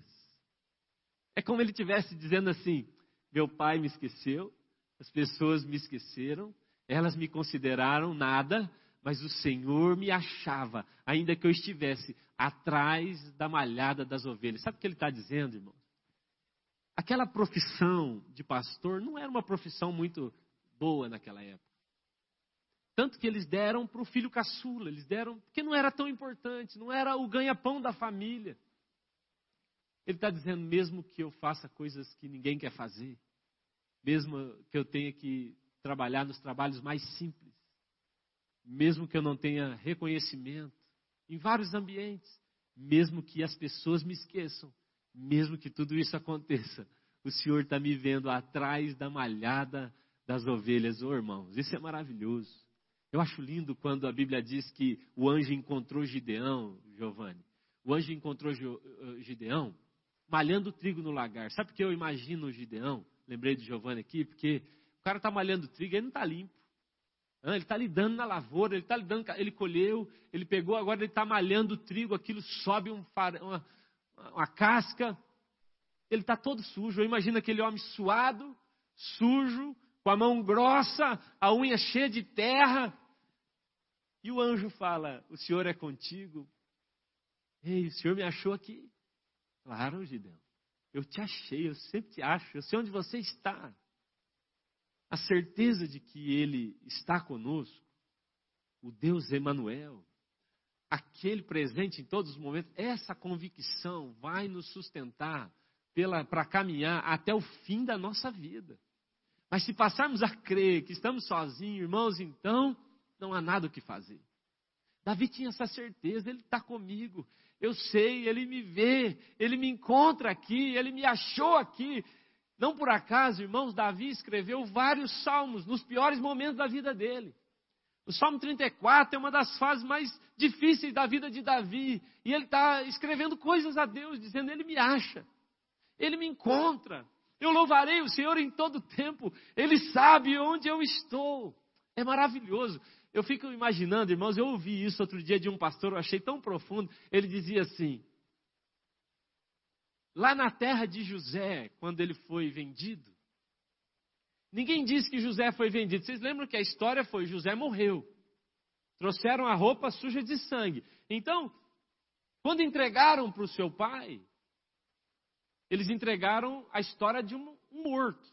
É como ele estivesse dizendo assim, meu pai me esqueceu, as pessoas me esqueceram, elas me consideraram nada, mas o Senhor me achava, ainda que eu estivesse atrás da malhada das ovelhas. Sabe o que ele está dizendo, irmão? Aquela profissão de pastor não era uma profissão muito boa naquela época. Tanto que eles deram para o filho caçula, eles deram, porque não era tão importante, não era o ganha-pão da família. Ele está dizendo, mesmo que eu faça coisas que ninguém quer fazer, mesmo que eu tenha que trabalhar nos trabalhos mais simples, mesmo que eu não tenha reconhecimento em vários ambientes, mesmo que as pessoas me esqueçam, mesmo que tudo isso aconteça, o Senhor está me vendo atrás da malhada das ovelhas, irmãos. Isso é maravilhoso. Eu acho lindo quando a Bíblia diz que o anjo encontrou Gideão, Giovanni. O anjo encontrou Gideão malhando trigo no lagar. Sabe por que eu imagino o Gideão? Lembrei de Giovanni aqui, porque o cara está malhando trigo e ele não está limpo. Ele está lidando na lavoura, ele colheu, ele pegou, agora ele está malhando trigo, aquilo sobe uma casca, ele está todo sujo. Eu imagino aquele homem suado, sujo, com a mão grossa, a unha cheia de terra. E o anjo fala, o Senhor é contigo? Ei, o Senhor me achou aqui. Claro, Gideão. eu te achei, eu sempre te acho, eu sei onde você está. A certeza de que Ele está conosco, o Deus Emanuel, aquele presente em todos os momentos, essa convicção vai nos sustentar para caminhar até o fim da nossa vida. Mas se passarmos a crer que estamos sozinhos, irmãos, então não há nada o que fazer. Davi tinha essa certeza, Ele está comigo, eu sei, Ele me vê, Ele me encontra aqui, Ele me achou aqui. Não por acaso, irmãos, Davi escreveu vários salmos nos piores momentos da vida dele. O Salmo 34 é uma das fases mais difíceis da vida de Davi. E ele está escrevendo coisas a Deus, dizendo, Ele me acha, Ele me encontra. Eu louvarei o Senhor em todo tempo, Ele sabe onde eu estou. É maravilhoso. Eu fico imaginando, irmãos, eu ouvi isso outro dia de um pastor, eu achei tão profundo. Ele dizia assim, lá na terra de José, quando ele foi vendido, ninguém disse que José foi vendido. Vocês lembram que a história foi, José morreu. Trouxeram a roupa suja de sangue. Então, quando entregaram para o seu pai, eles entregaram a história de um morto.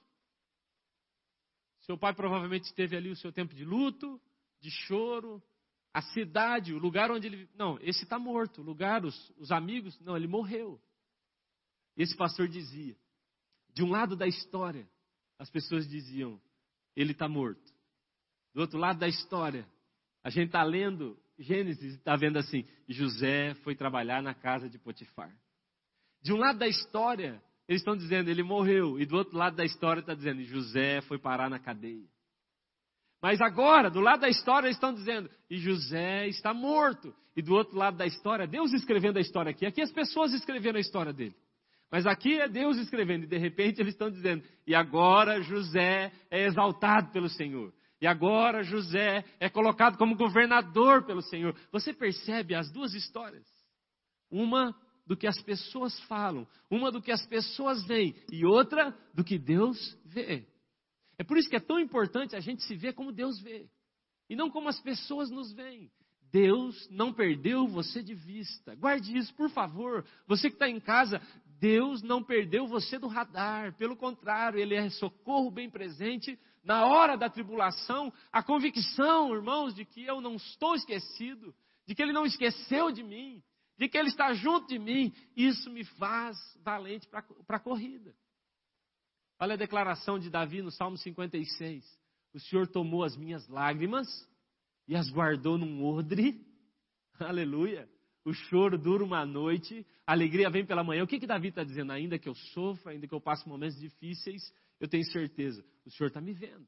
Seu pai provavelmente teve ali o seu tempo de luto, de choro, a cidade, o lugar onde ele... Não, esse está morto. O lugar, os amigos... Não, ele morreu. Esse pastor dizia, de um lado da história, as pessoas diziam, ele está morto. Do outro lado da história, a gente está lendo Gênesis e está vendo assim, José foi trabalhar na casa de Potifar. De um lado da história, eles estão dizendo, ele morreu. E do outro lado da história está dizendo, José foi parar na cadeia. Mas agora, do lado da história, eles estão dizendo, e José está morto. E do outro lado da história, Deus escrevendo a história aqui. Aqui as pessoas escrevendo a história dele. Mas aqui é Deus escrevendo. E de repente eles estão dizendo, e agora José é exaltado pelo Senhor. E agora José é colocado como governador pelo Senhor. Você percebe as duas histórias? Uma do que as pessoas falam, uma do que as pessoas veem, e outra do que Deus vê. É por isso que é tão importante a gente se ver como Deus vê, e não como as pessoas nos veem. Deus não perdeu você de vista. Guarde isso, por favor. Você que está em casa, Deus não perdeu você do radar. Pelo contrário, Ele é socorro bem presente na hora da tribulação. A convicção, irmãos, de que eu não estou esquecido, de que Ele não esqueceu de mim, de que Ele está junto de mim, isso me faz valente para a corrida. Olha a declaração de Davi no Salmo 56. O Senhor tomou as minhas lágrimas e as guardou num odre. Aleluia. O choro dura uma noite, a alegria vem pela manhã. O que Davi está dizendo? Ainda que eu sofra, ainda que eu passe momentos difíceis, eu tenho certeza, o Senhor está me vendo.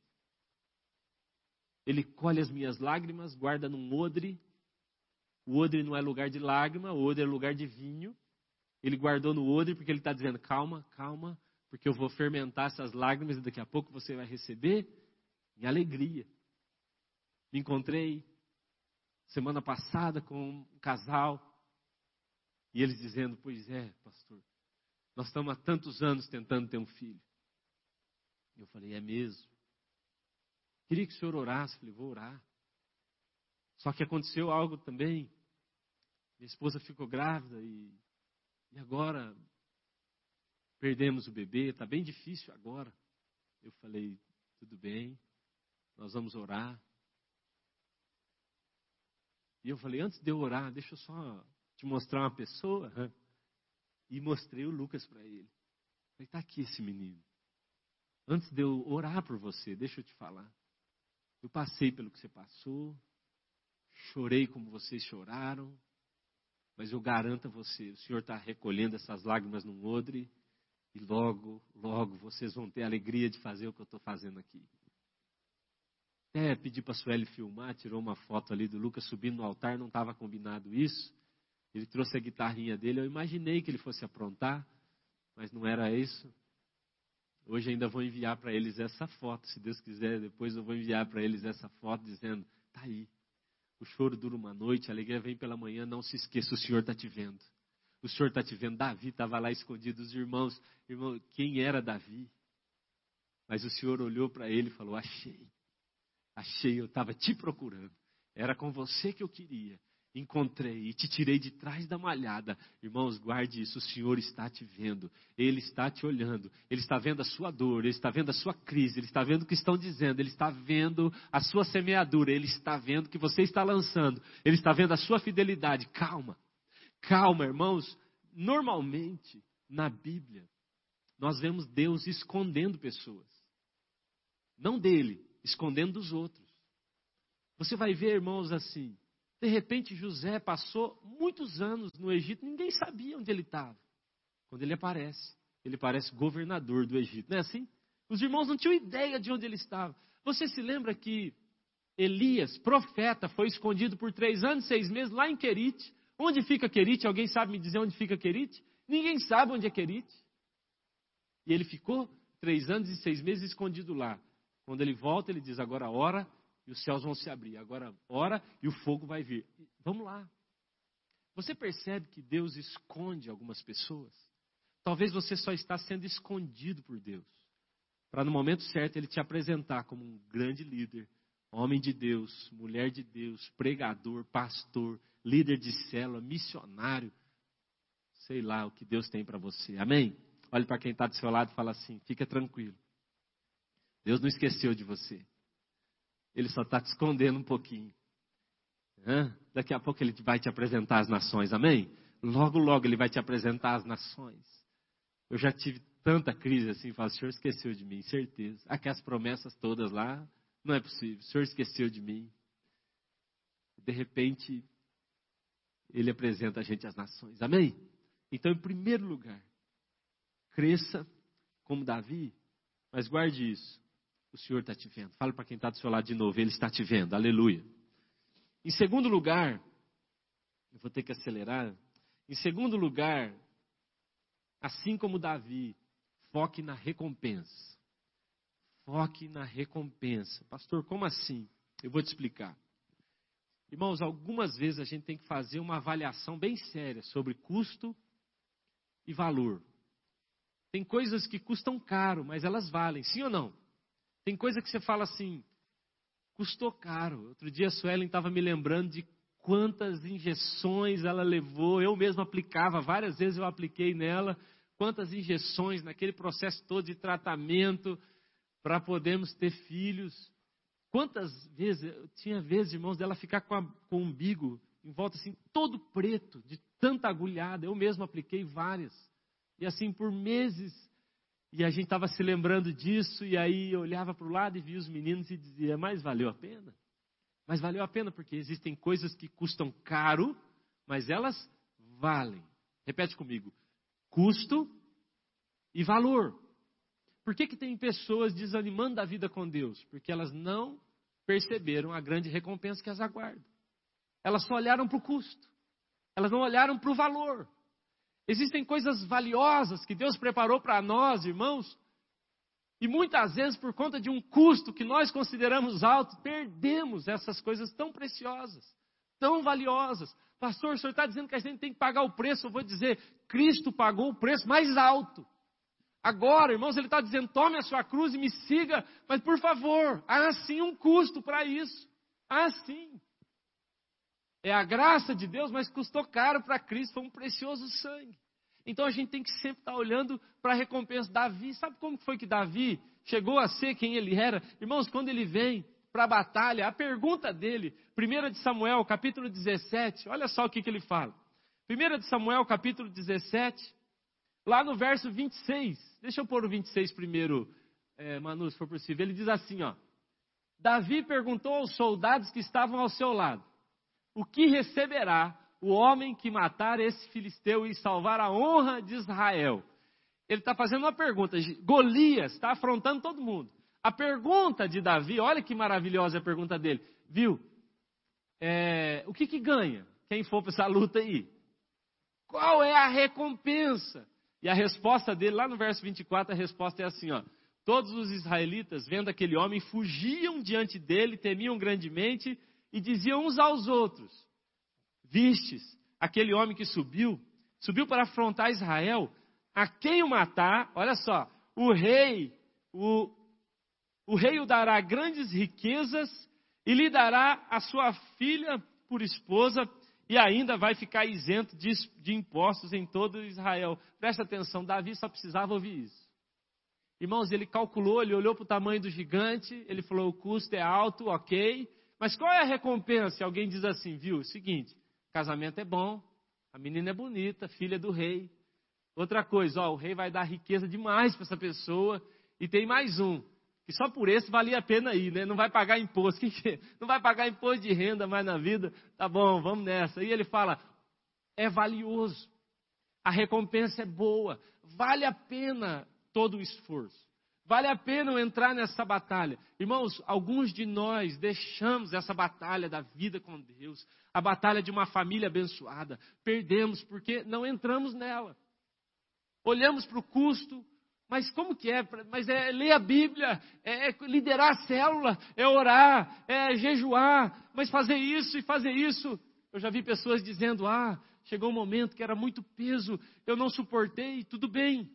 Ele colhe as minhas lágrimas, guarda num odre. O odre não é lugar de lágrima, o odre é lugar de vinho. Ele guardou no odre porque ele está dizendo, calma, calma, porque eu vou fermentar essas lágrimas e daqui a pouco você vai receber em alegria. Me encontrei semana passada com um casal e eles dizendo, pois é, pastor, nós estamos há tantos anos tentando ter um filho. Eu falei, é mesmo? Queria que o senhor orasse. Falei, vou orar. Só que aconteceu algo também. Minha esposa ficou grávida e agora perdemos o bebê, está bem difícil agora. Eu falei, tudo bem, nós vamos orar. E eu falei, antes de eu orar, deixa eu só te mostrar uma pessoa. E mostrei o Lucas para ele. Falei, está aqui esse menino. Antes de eu orar por você, deixa eu te falar. Eu passei pelo que você passou, chorei como vocês choraram, mas eu garanto a você, o Senhor está recolhendo essas lágrimas num odre, e logo, logo vocês vão ter a alegria de fazer o que eu estou fazendo aqui. Até pedi para a Sueli filmar, tirou uma foto ali do Lucas subindo no altar, não estava combinado isso. Ele trouxe a guitarrinha dele, eu imaginei que ele fosse aprontar, mas não era isso. Hoje ainda vou enviar para eles essa foto, se Deus quiser, depois eu vou enviar para eles essa foto dizendo, está aí. O choro dura uma noite, a alegria vem pela manhã, não se esqueça, o Senhor está te vendo. O Senhor está te vendo. Davi estava lá escondido, os irmãos, quem era Davi? Mas o Senhor olhou para ele e falou, achei, eu estava te procurando. Era com você que eu queria. encontrei e te tirei de trás da malhada. Irmãos, guarde isso, o Senhor está te vendo, Ele está te olhando, Ele está vendo a sua dor, Ele está vendo a sua crise, Ele está vendo o que estão dizendo, Ele está vendo a sua semeadura, Ele está vendo o que você está lançando, Ele está vendo a sua fidelidade. Calma, calma, irmãos. Normalmente, na Bíblia, nós vemos Deus escondendo pessoas, não dele, escondendo dos outros. Você vai ver, irmãos, assim, de repente José passou muitos anos no Egito, ninguém sabia onde ele estava. Quando ele parece governador do Egito, não é assim? Os irmãos não tinham ideia de onde ele estava. Você se lembra que Elias, profeta, foi escondido por 3 anos e 6 meses lá em Querite? Onde fica Querite? Alguém sabe me dizer onde fica Querite? Ninguém sabe onde é Querite. E ele ficou 3 anos e 6 meses escondido lá. Quando ele volta, ele diz: agora ora e os céus vão se abrir. Agora ora e o fogo vai vir. Vamos lá. Você percebe que Deus esconde algumas pessoas? Talvez você só está sendo escondido por Deus, para no momento certo Ele te apresentar como um grande líder, homem de Deus, mulher de Deus, pregador, pastor, líder de célula, missionário. Sei lá o que Deus tem para você. Amém? Olhe para quem está do seu lado e fala assim: fica tranquilo. Deus não esqueceu de você. Ele só está te escondendo um pouquinho. Daqui a pouco Ele vai te apresentar as nações. Amém? Logo, logo Ele vai te apresentar as nações. Eu já tive tanta crise assim. Falo: o Senhor esqueceu de mim, certeza. Aquelas promessas todas lá, não é possível. O Senhor esqueceu de mim. De repente, Ele apresenta a gente às nações. Amém? Então, em primeiro lugar, cresça como Davi, mas guarde isso. O Senhor está te vendo. Fala para quem está do seu lado de novo: Ele está te vendo. Aleluia. Em segundo lugar, eu vou ter que acelerar. Em segundo lugar, assim como Davi, foque na recompensa. Foque na recompensa. Pastor, como assim? Eu vou te explicar. Irmãos, algumas vezes a gente tem que fazer uma avaliação bem séria sobre custo e valor. Tem coisas que custam caro, mas elas valem, sim ou não? Tem coisa que você fala assim: custou caro. Outro dia a Suelen estava me lembrando de quantas injeções ela levou. Eu mesmo aplicava, várias vezes eu apliquei nela. Quantas injeções naquele processo todo de tratamento para podermos ter filhos. Quantas vezes, tinha vezes, irmãos, dela ficar com o umbigo em volta assim, todo preto, de tanta agulhada. Eu mesmo apliquei várias. E assim por meses. E a gente estava se lembrando disso, e aí eu olhava para o lado e via os meninos e dizia: mas valeu a pena? Mas valeu a pena porque existem coisas que custam caro, mas elas valem. Repete comigo: custo e valor. Por que tem pessoas desanimando da vida com Deus? Porque elas não perceberam a grande recompensa que as aguarda. Elas só olharam para o custo. Elas não olharam para o valor. Existem coisas valiosas que Deus preparou para nós, irmãos, e muitas vezes por conta de um custo que nós consideramos alto, perdemos essas coisas tão preciosas, tão valiosas. Pastor, o senhor está dizendo que a gente tem que pagar o preço. Eu vou dizer: Cristo pagou o preço mais alto. Agora, irmãos, Ele está dizendo: tome a sua cruz e me siga, mas por favor, há sim um custo para isso. Há sim. É a graça de Deus, mas custou caro para Cristo, foi um precioso sangue. Então a gente tem que sempre estar olhando para a recompensa. Davi, sabe como foi que Davi chegou a ser quem ele era? Irmãos, quando ele vem para a batalha, a pergunta dele, 1 de Samuel, capítulo 17, olha só o que ele fala. 1 de Samuel, capítulo 17, lá no verso 26, deixa eu pôr o 26 primeiro, Manu, se for possível. Ele diz assim, ó: Davi perguntou aos soldados que estavam ao seu lado: o que receberá o homem que matar esse filisteu e salvar a honra de Israel? Ele está fazendo uma pergunta. Golias está afrontando todo mundo. A pergunta de Davi, olha que maravilhosa a pergunta dele. Viu? O que ganha quem for para essa luta aí? Qual é a recompensa? E a resposta dele, lá no verso 24, a resposta é assim, ó: todos os israelitas, vendo aquele homem, fugiam diante dele, temiam grandemente e diziam uns aos outros: vistes aquele homem que subiu para afrontar Israel? A quem o matar, olha só, o rei o dará grandes riquezas e lhe dará a sua filha por esposa, e ainda vai ficar isento de impostos em todo Israel. Presta atenção, Davi só precisava ouvir isso. Irmãos, ele calculou, ele olhou para o tamanho do gigante, ele falou, o custo é alto, ok, mas qual é a recompensa? Alguém diz assim, viu, seguinte, casamento é bom, a menina é bonita, filha do rei. Outra coisa, o rei vai dar riqueza demais para essa pessoa, e tem mais um, que só por esse valia a pena ir, né? Não vai pagar imposto, não vai pagar imposto de renda mais na vida, tá bom, vamos nessa. E ele fala, é valioso, a recompensa é boa, vale a pena todo o esforço. Vale a pena eu entrar nessa batalha. Irmãos, alguns de nós deixamos essa batalha da vida com Deus, a batalha de uma família abençoada. Perdemos porque não entramos nela. Olhamos para o custo, mas como que é? Mas é ler a Bíblia, é liderar a célula, é orar, é jejuar, mas fazer isso e fazer isso. Eu já vi pessoas dizendo, chegou um momento que era muito peso, eu não suportei, tudo bem.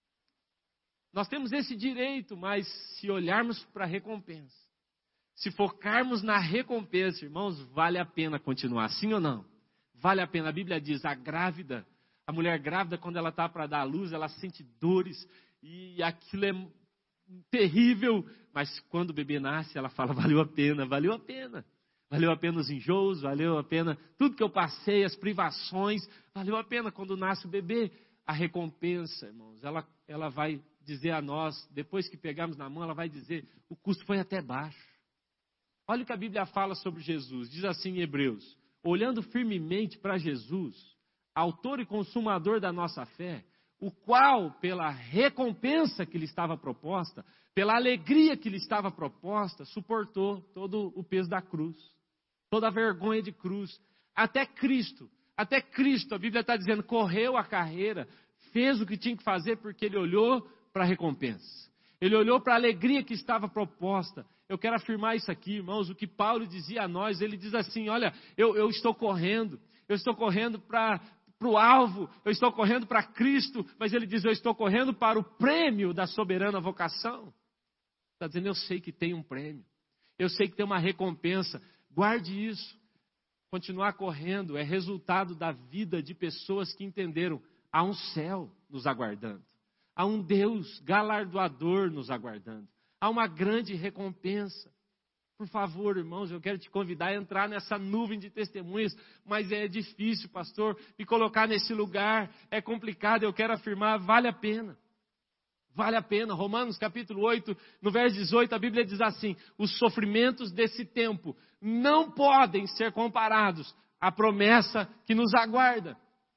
Nós temos esse direito, mas se olharmos para a recompensa, se focarmos na recompensa, irmãos, vale a pena continuar, sim ou não? Vale a pena. A Bíblia diz, a mulher grávida, quando ela está para dar à luz, ela sente dores, e aquilo é terrível, mas quando o bebê nasce, ela fala, valeu a pena, valeu a pena. Valeu a pena os enjoos, valeu a pena tudo que eu passei, as privações, valeu a pena quando nasce o bebê. A recompensa, irmãos, ela vai dizer a nós, depois que pegarmos na mão, ela vai dizer, o custo foi até baixo. Olha o que a Bíblia fala sobre Jesus, diz assim em Hebreus, olhando firmemente para Jesus, autor e consumador da nossa fé, o qual, pela recompensa que lhe estava proposta, pela alegria que lhe estava proposta, suportou todo o peso da cruz, toda a vergonha de cruz, até Cristo, a Bíblia está dizendo, correu a carreira, fez o que tinha que fazer, porque ele olhou para a recompensa. Ele olhou para a alegria que estava proposta. Eu quero afirmar isso aqui, irmãos, o que Paulo dizia a nós, ele diz assim, olha, eu estou correndo para o alvo, eu estou correndo para Cristo, mas ele diz, eu estou correndo para o prêmio da soberana vocação. Está dizendo, eu sei que tem um prêmio, eu sei que tem uma recompensa, guarde isso. Continuar correndo é resultado da vida de pessoas que entenderam, há um céu nos aguardando, há um Deus galardoador nos aguardando, há uma grande recompensa. Por favor, irmãos, eu quero te convidar a entrar nessa nuvem de testemunhas, mas é difícil, pastor, me colocar nesse lugar, é complicado, eu quero afirmar, vale a pena. Vale a pena. Romanos capítulo 8, no verso 18, a Bíblia diz assim, os sofrimentos desse tempo não podem ser comparados à promessa que nos aguarda.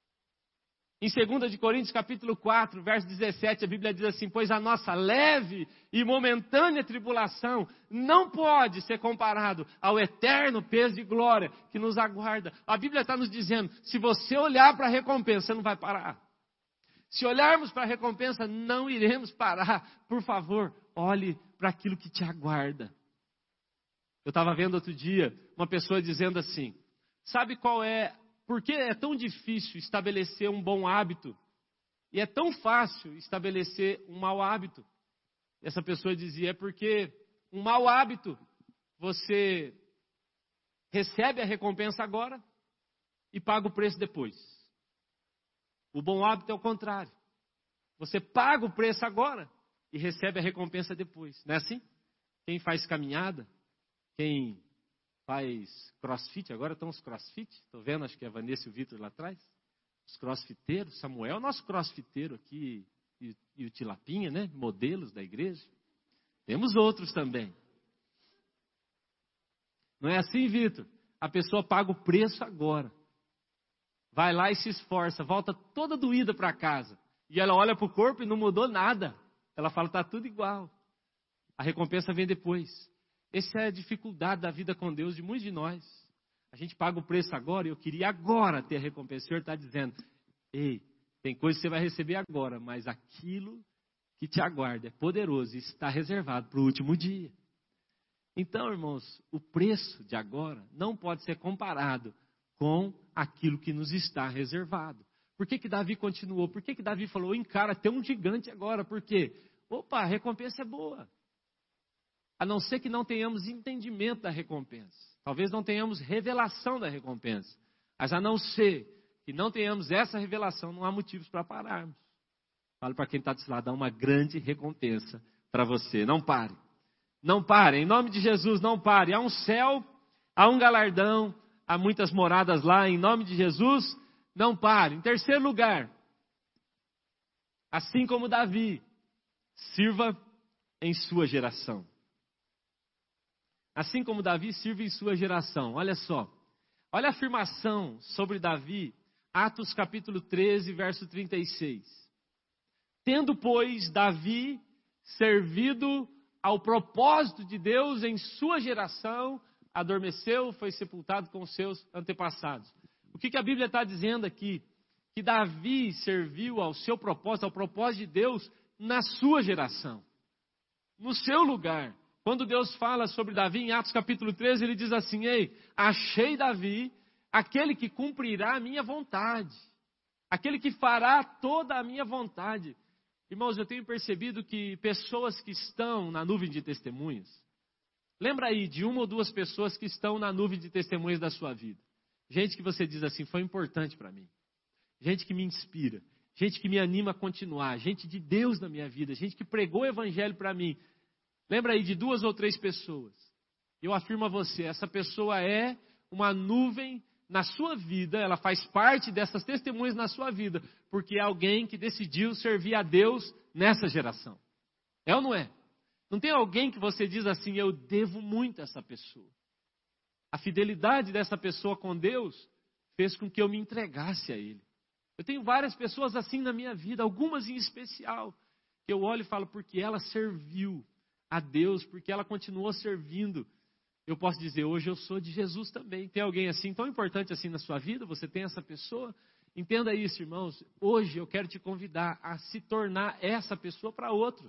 Em 2 de Coríntios capítulo 4, verso 17, a Bíblia diz assim, pois a nossa leve e momentânea tribulação não pode ser comparado ao eterno peso de glória que nos aguarda. A Bíblia está nos dizendo, se você olhar para a recompensa, você não vai parar. Se olharmos para a recompensa, não iremos parar. Por favor, olhe para aquilo que te aguarda. Eu estava vendo outro dia uma pessoa dizendo assim, sabe por que é tão difícil estabelecer um bom hábito? E é tão fácil estabelecer um mau hábito? Essa pessoa dizia, é porque um mau hábito, você recebe a recompensa agora e paga o preço depois. O bom hábito é o contrário. Você paga o preço agora e recebe a recompensa depois. Não é assim? Quem faz caminhada, quem faz crossfit, agora estão os crossfit, estou vendo, acho que é a Vanessa e o Vitor lá atrás, os crossfiteiros, Samuel, nosso crossfiteiro aqui, e o Tilapinha, né? Modelos da igreja. Temos outros também. Não é assim, Vitor? A pessoa paga o preço agora. Vai lá e se esforça, volta toda doída para casa. E ela olha para o corpo e não mudou nada. Ela fala, está tudo igual. A recompensa vem depois. Essa é a dificuldade da vida com Deus de muitos de nós. A gente paga o preço agora e eu queria agora ter a recompensa. O Senhor está dizendo, ei, tem coisa que você vai receber agora, mas aquilo que te aguarda é poderoso e está reservado para o último dia. Então, irmãos, o preço de agora não pode ser comparado com aquilo que nos está reservado. Por que Davi continuou? Por que Davi falou, encara, tem um gigante agora? Por quê? Opa, a recompensa é boa. A não ser que não tenhamos entendimento da recompensa. Talvez não tenhamos revelação da recompensa. Mas a não ser que não tenhamos essa revelação, não há motivos para pararmos. Falo para quem está desse lado, há uma grande recompensa para você. Não pare. Não pare. Em nome de Jesus, não pare. Há um céu, há um galardão, há muitas moradas lá. Em nome de Jesus, não pare. Em terceiro lugar, assim como Davi, sirva em sua geração. Assim como Davi, sirva em sua geração. Olha só. Olha a afirmação sobre Davi, Atos capítulo 13, verso 36. Tendo, pois, Davi servido ao propósito de Deus em sua geração, adormeceu, foi sepultado com seus antepassados. O que a Bíblia está dizendo aqui? Que Davi serviu ao seu propósito, ao propósito de Deus, na sua geração, no seu lugar. Quando Deus fala sobre Davi em Atos capítulo 13, ele diz assim: ei, achei Davi, aquele que cumprirá a minha vontade, aquele que fará toda a minha vontade. Irmãos, eu tenho percebido que pessoas que estão na nuvem de testemunhas, lembra aí de uma ou duas pessoas que estão na nuvem de testemunhas da sua vida. Gente que você diz assim, foi importante para mim. Gente que me inspira, gente que me anima a continuar, gente de Deus na minha vida, gente que pregou o evangelho para mim. Lembra aí de duas ou três pessoas. Eu afirmo a você, essa pessoa é uma nuvem na sua vida, ela faz parte dessas testemunhas na sua vida, porque é alguém que decidiu servir a Deus nessa geração. É ou não é? Não tem alguém que você diz assim, eu devo muito a essa pessoa. A fidelidade dessa pessoa com Deus fez com que eu me entregasse a Ele. Eu tenho várias pessoas assim na minha vida, algumas em especial, que eu olho e falo, porque ela serviu a Deus, porque ela continuou servindo. Eu posso dizer, hoje eu sou de Jesus também. Tem alguém assim, tão importante assim na sua vida? Você tem essa pessoa? Entenda isso, irmãos. Hoje eu quero te convidar a se tornar essa pessoa para outros.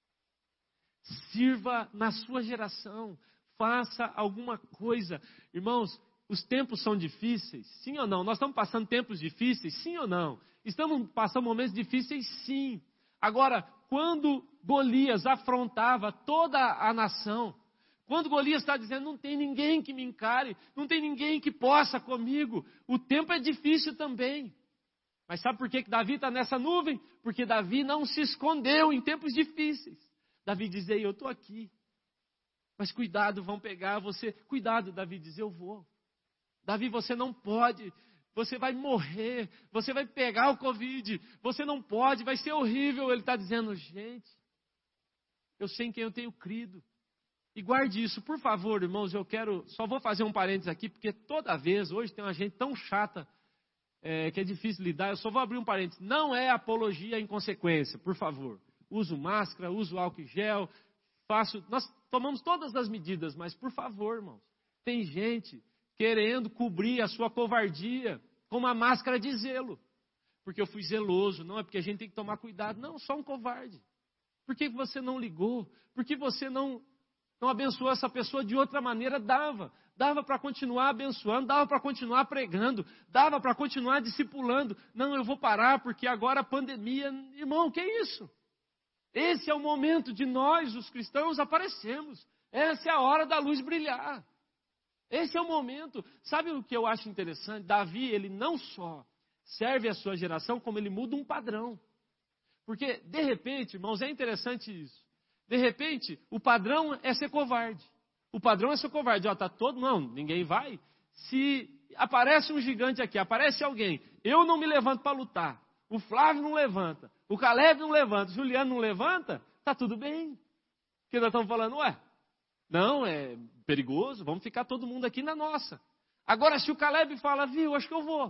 Sirva na sua geração. Faça alguma coisa. Irmãos, os tempos são difíceis, sim ou não? Nós estamos passando tempos difíceis, sim ou não? Estamos passando momentos difíceis, sim. Agora, quando Golias afrontava toda a nação, quando Golias está dizendo, não tem ninguém que me encare, não tem ninguém que possa comigo, o tempo é difícil também. Mas sabe por que Davi está nessa nuvem? Porque Davi não se escondeu em tempos difíceis. Davi diz, ei, eu estou aqui. Mas cuidado, vão pegar você. Cuidado, Davi diz, eu vou. Davi, você não pode. Você vai morrer. Você vai pegar o Covid. Você não pode, vai ser horrível. Ele está dizendo, gente, eu sei em quem eu tenho crido. E guarde isso, por favor, irmãos, só vou fazer um parênteses aqui, porque toda vez, hoje tem uma gente tão chata, que é difícil lidar, eu só vou abrir um parênteses. Não é apologia à inconsequência, por favor. Uso máscara, uso álcool em gel, nós tomamos todas as medidas, mas por favor, irmãos, tem gente querendo cobrir a sua covardia com uma máscara de zelo. Porque eu fui zeloso, não é porque a gente tem que tomar cuidado, não, só um covarde. Por que você não ligou? Por que você não abençoou essa pessoa de outra maneira? Dava para continuar abençoando, dava para continuar pregando, dava para continuar discipulando. Não, eu vou parar porque agora a pandemia, irmão, que é isso? Esse é o momento de nós, os cristãos, aparecermos. Essa é a hora da luz brilhar. Esse é o momento. Sabe o que eu acho interessante? Davi, ele não só serve a sua geração, como ele muda um padrão. Porque, de repente, irmãos, é interessante isso. De repente, o padrão é ser covarde. O padrão é ser covarde. Não, ninguém vai. Se aparece um gigante aqui, aparece alguém, eu não me levanto para lutar. O Flávio não levanta. O Caleb não levanta. O Juliano não levanta. Está tudo bem. Porque nós estamos falando, não, é perigoso. Vamos ficar todo mundo aqui na nossa. Agora, se o Caleb fala, viu, acho que eu vou.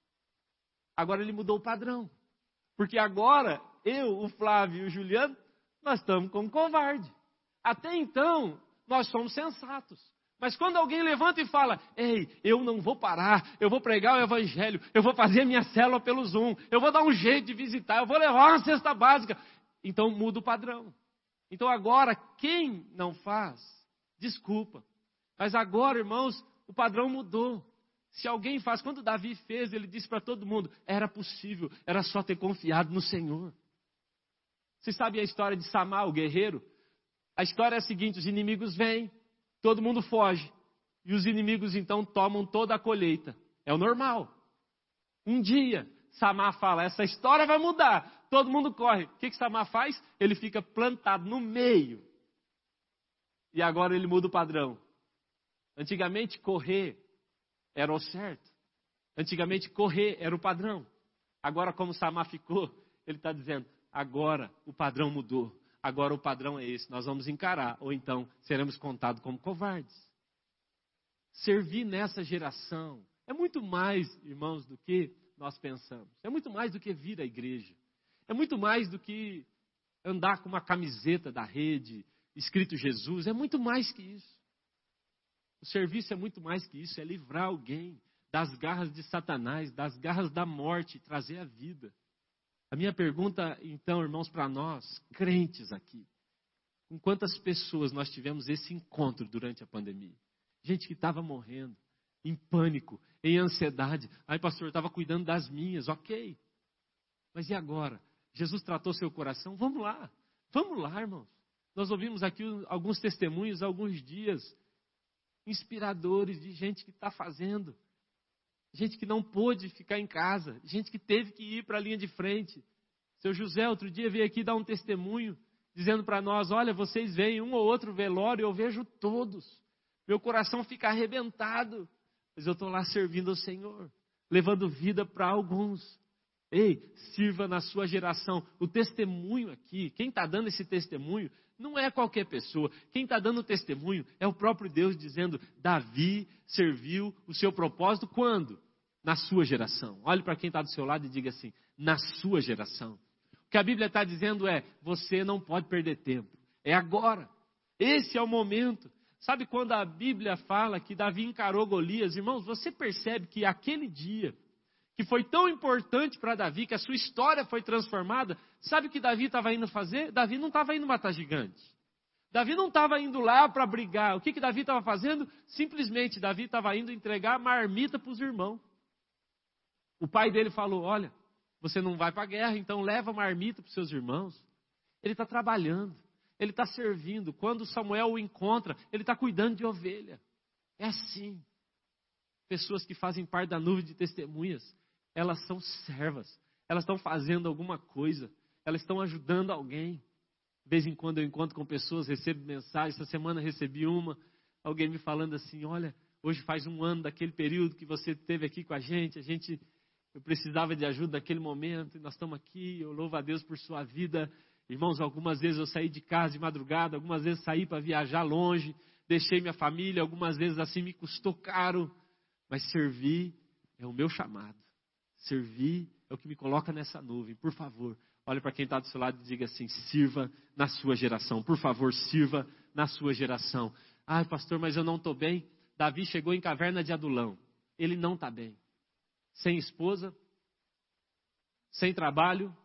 Agora ele mudou o padrão. Porque agora, eu, o Flávio e o Juliano, nós estamos como covarde. Até então, nós somos sensatos. Mas quando alguém levanta e fala, ei, eu não vou parar, eu vou pregar o evangelho, eu vou fazer minha célula pelo Zoom, eu vou dar um jeito de visitar, eu vou levar uma cesta básica. Então muda o padrão. Então agora, quem não faz, desculpa. Mas agora, irmãos, o padrão mudou. Se alguém faz, quando Davi fez, ele disse para todo mundo, era possível, era só ter confiado no Senhor. Você sabe a história de Samar, o guerreiro? A história é a seguinte, os inimigos vêm, todo mundo foge. E os inimigos então tomam toda a colheita. É o normal. Um dia, Samar fala, essa história vai mudar. Todo mundo corre. O que Samar faz? Ele fica plantado no meio. E agora ele muda o padrão. Antigamente, correr era o certo. Antigamente, correr era o padrão. Agora, como Samar ficou, ele está dizendo, agora o padrão mudou. Agora o padrão é esse. Nós vamos encarar. Ou então, seremos contados como covardes. Servir nessa geração é muito mais, irmãos, do que nós pensamos. É muito mais do que vir à igreja. É muito mais do que andar com uma camiseta da rede, escrito Jesus. É muito mais que isso. O serviço é muito mais que isso. É livrar alguém das garras de Satanás, das garras da morte, trazer a vida. A minha pergunta, então, irmãos, para nós, crentes aqui. Com quantas pessoas nós tivemos esse encontro durante a pandemia? Gente que estava morrendo, em pânico, em ansiedade. Ai, pastor, eu estava cuidando das minhas, ok. Mas e agora? Jesus tratou seu coração? Vamos lá, irmãos. Nós ouvimos aqui alguns testemunhos, alguns dias, inspiradores de gente que está fazendo. Gente que não pôde ficar em casa, gente que teve que ir para a linha de frente. Seu José, outro dia, veio aqui dar um testemunho, dizendo para nós, olha, vocês veem um ou outro velório, eu vejo todos. Meu coração fica arrebentado, mas eu estou lá servindo ao Senhor, levando vida para alguns. Ei, sirva na sua geração. O testemunho aqui, quem está dando esse testemunho, não é qualquer pessoa. Quem está dando o testemunho é o próprio Deus dizendo, Davi serviu o seu propósito quando? Na sua geração. Olhe para quem está do seu lado e diga assim, na sua geração. O que a Bíblia está dizendo é, você não pode perder tempo. É agora. Esse é o momento. Sabe quando a Bíblia fala que Davi encarou Golias? Irmãos, você percebe que aquele dia, que foi tão importante para Davi, que a sua história foi transformada, sabe o que Davi estava indo fazer? Davi não estava indo matar gigante. Davi não estava indo lá para brigar. O que Davi estava fazendo? Simplesmente, Davi estava indo entregar marmita para os irmãos. O pai dele falou, olha, você não vai para a guerra, então leva marmita para os seus irmãos. Ele está trabalhando, ele está servindo. Quando Samuel o encontra, ele está cuidando de ovelha. É assim. Pessoas que fazem parte da nuvem de testemunhas, elas são servas, elas estão fazendo alguma coisa, elas estão ajudando alguém. De vez em quando eu encontro com pessoas, recebo mensagens, essa semana recebi alguém me falando assim, olha, hoje faz 1 ano daquele período que você esteve aqui com a gente, eu precisava de ajuda naquele momento, e nós estamos aqui, eu louvo a Deus por sua vida. Irmãos, algumas vezes eu saí de casa de madrugada, algumas vezes saí para viajar longe, deixei minha família, algumas vezes assim me custou caro, mas servir é o meu chamado. Servir é o que me coloca nessa nuvem. Por favor, olhe para quem está do seu lado e diga assim, sirva na sua geração. Por favor, sirva na sua geração. Ai, pastor, mas eu não estou bem. Davi chegou em caverna de Adulão. Ele não está bem. Sem esposa, sem trabalho,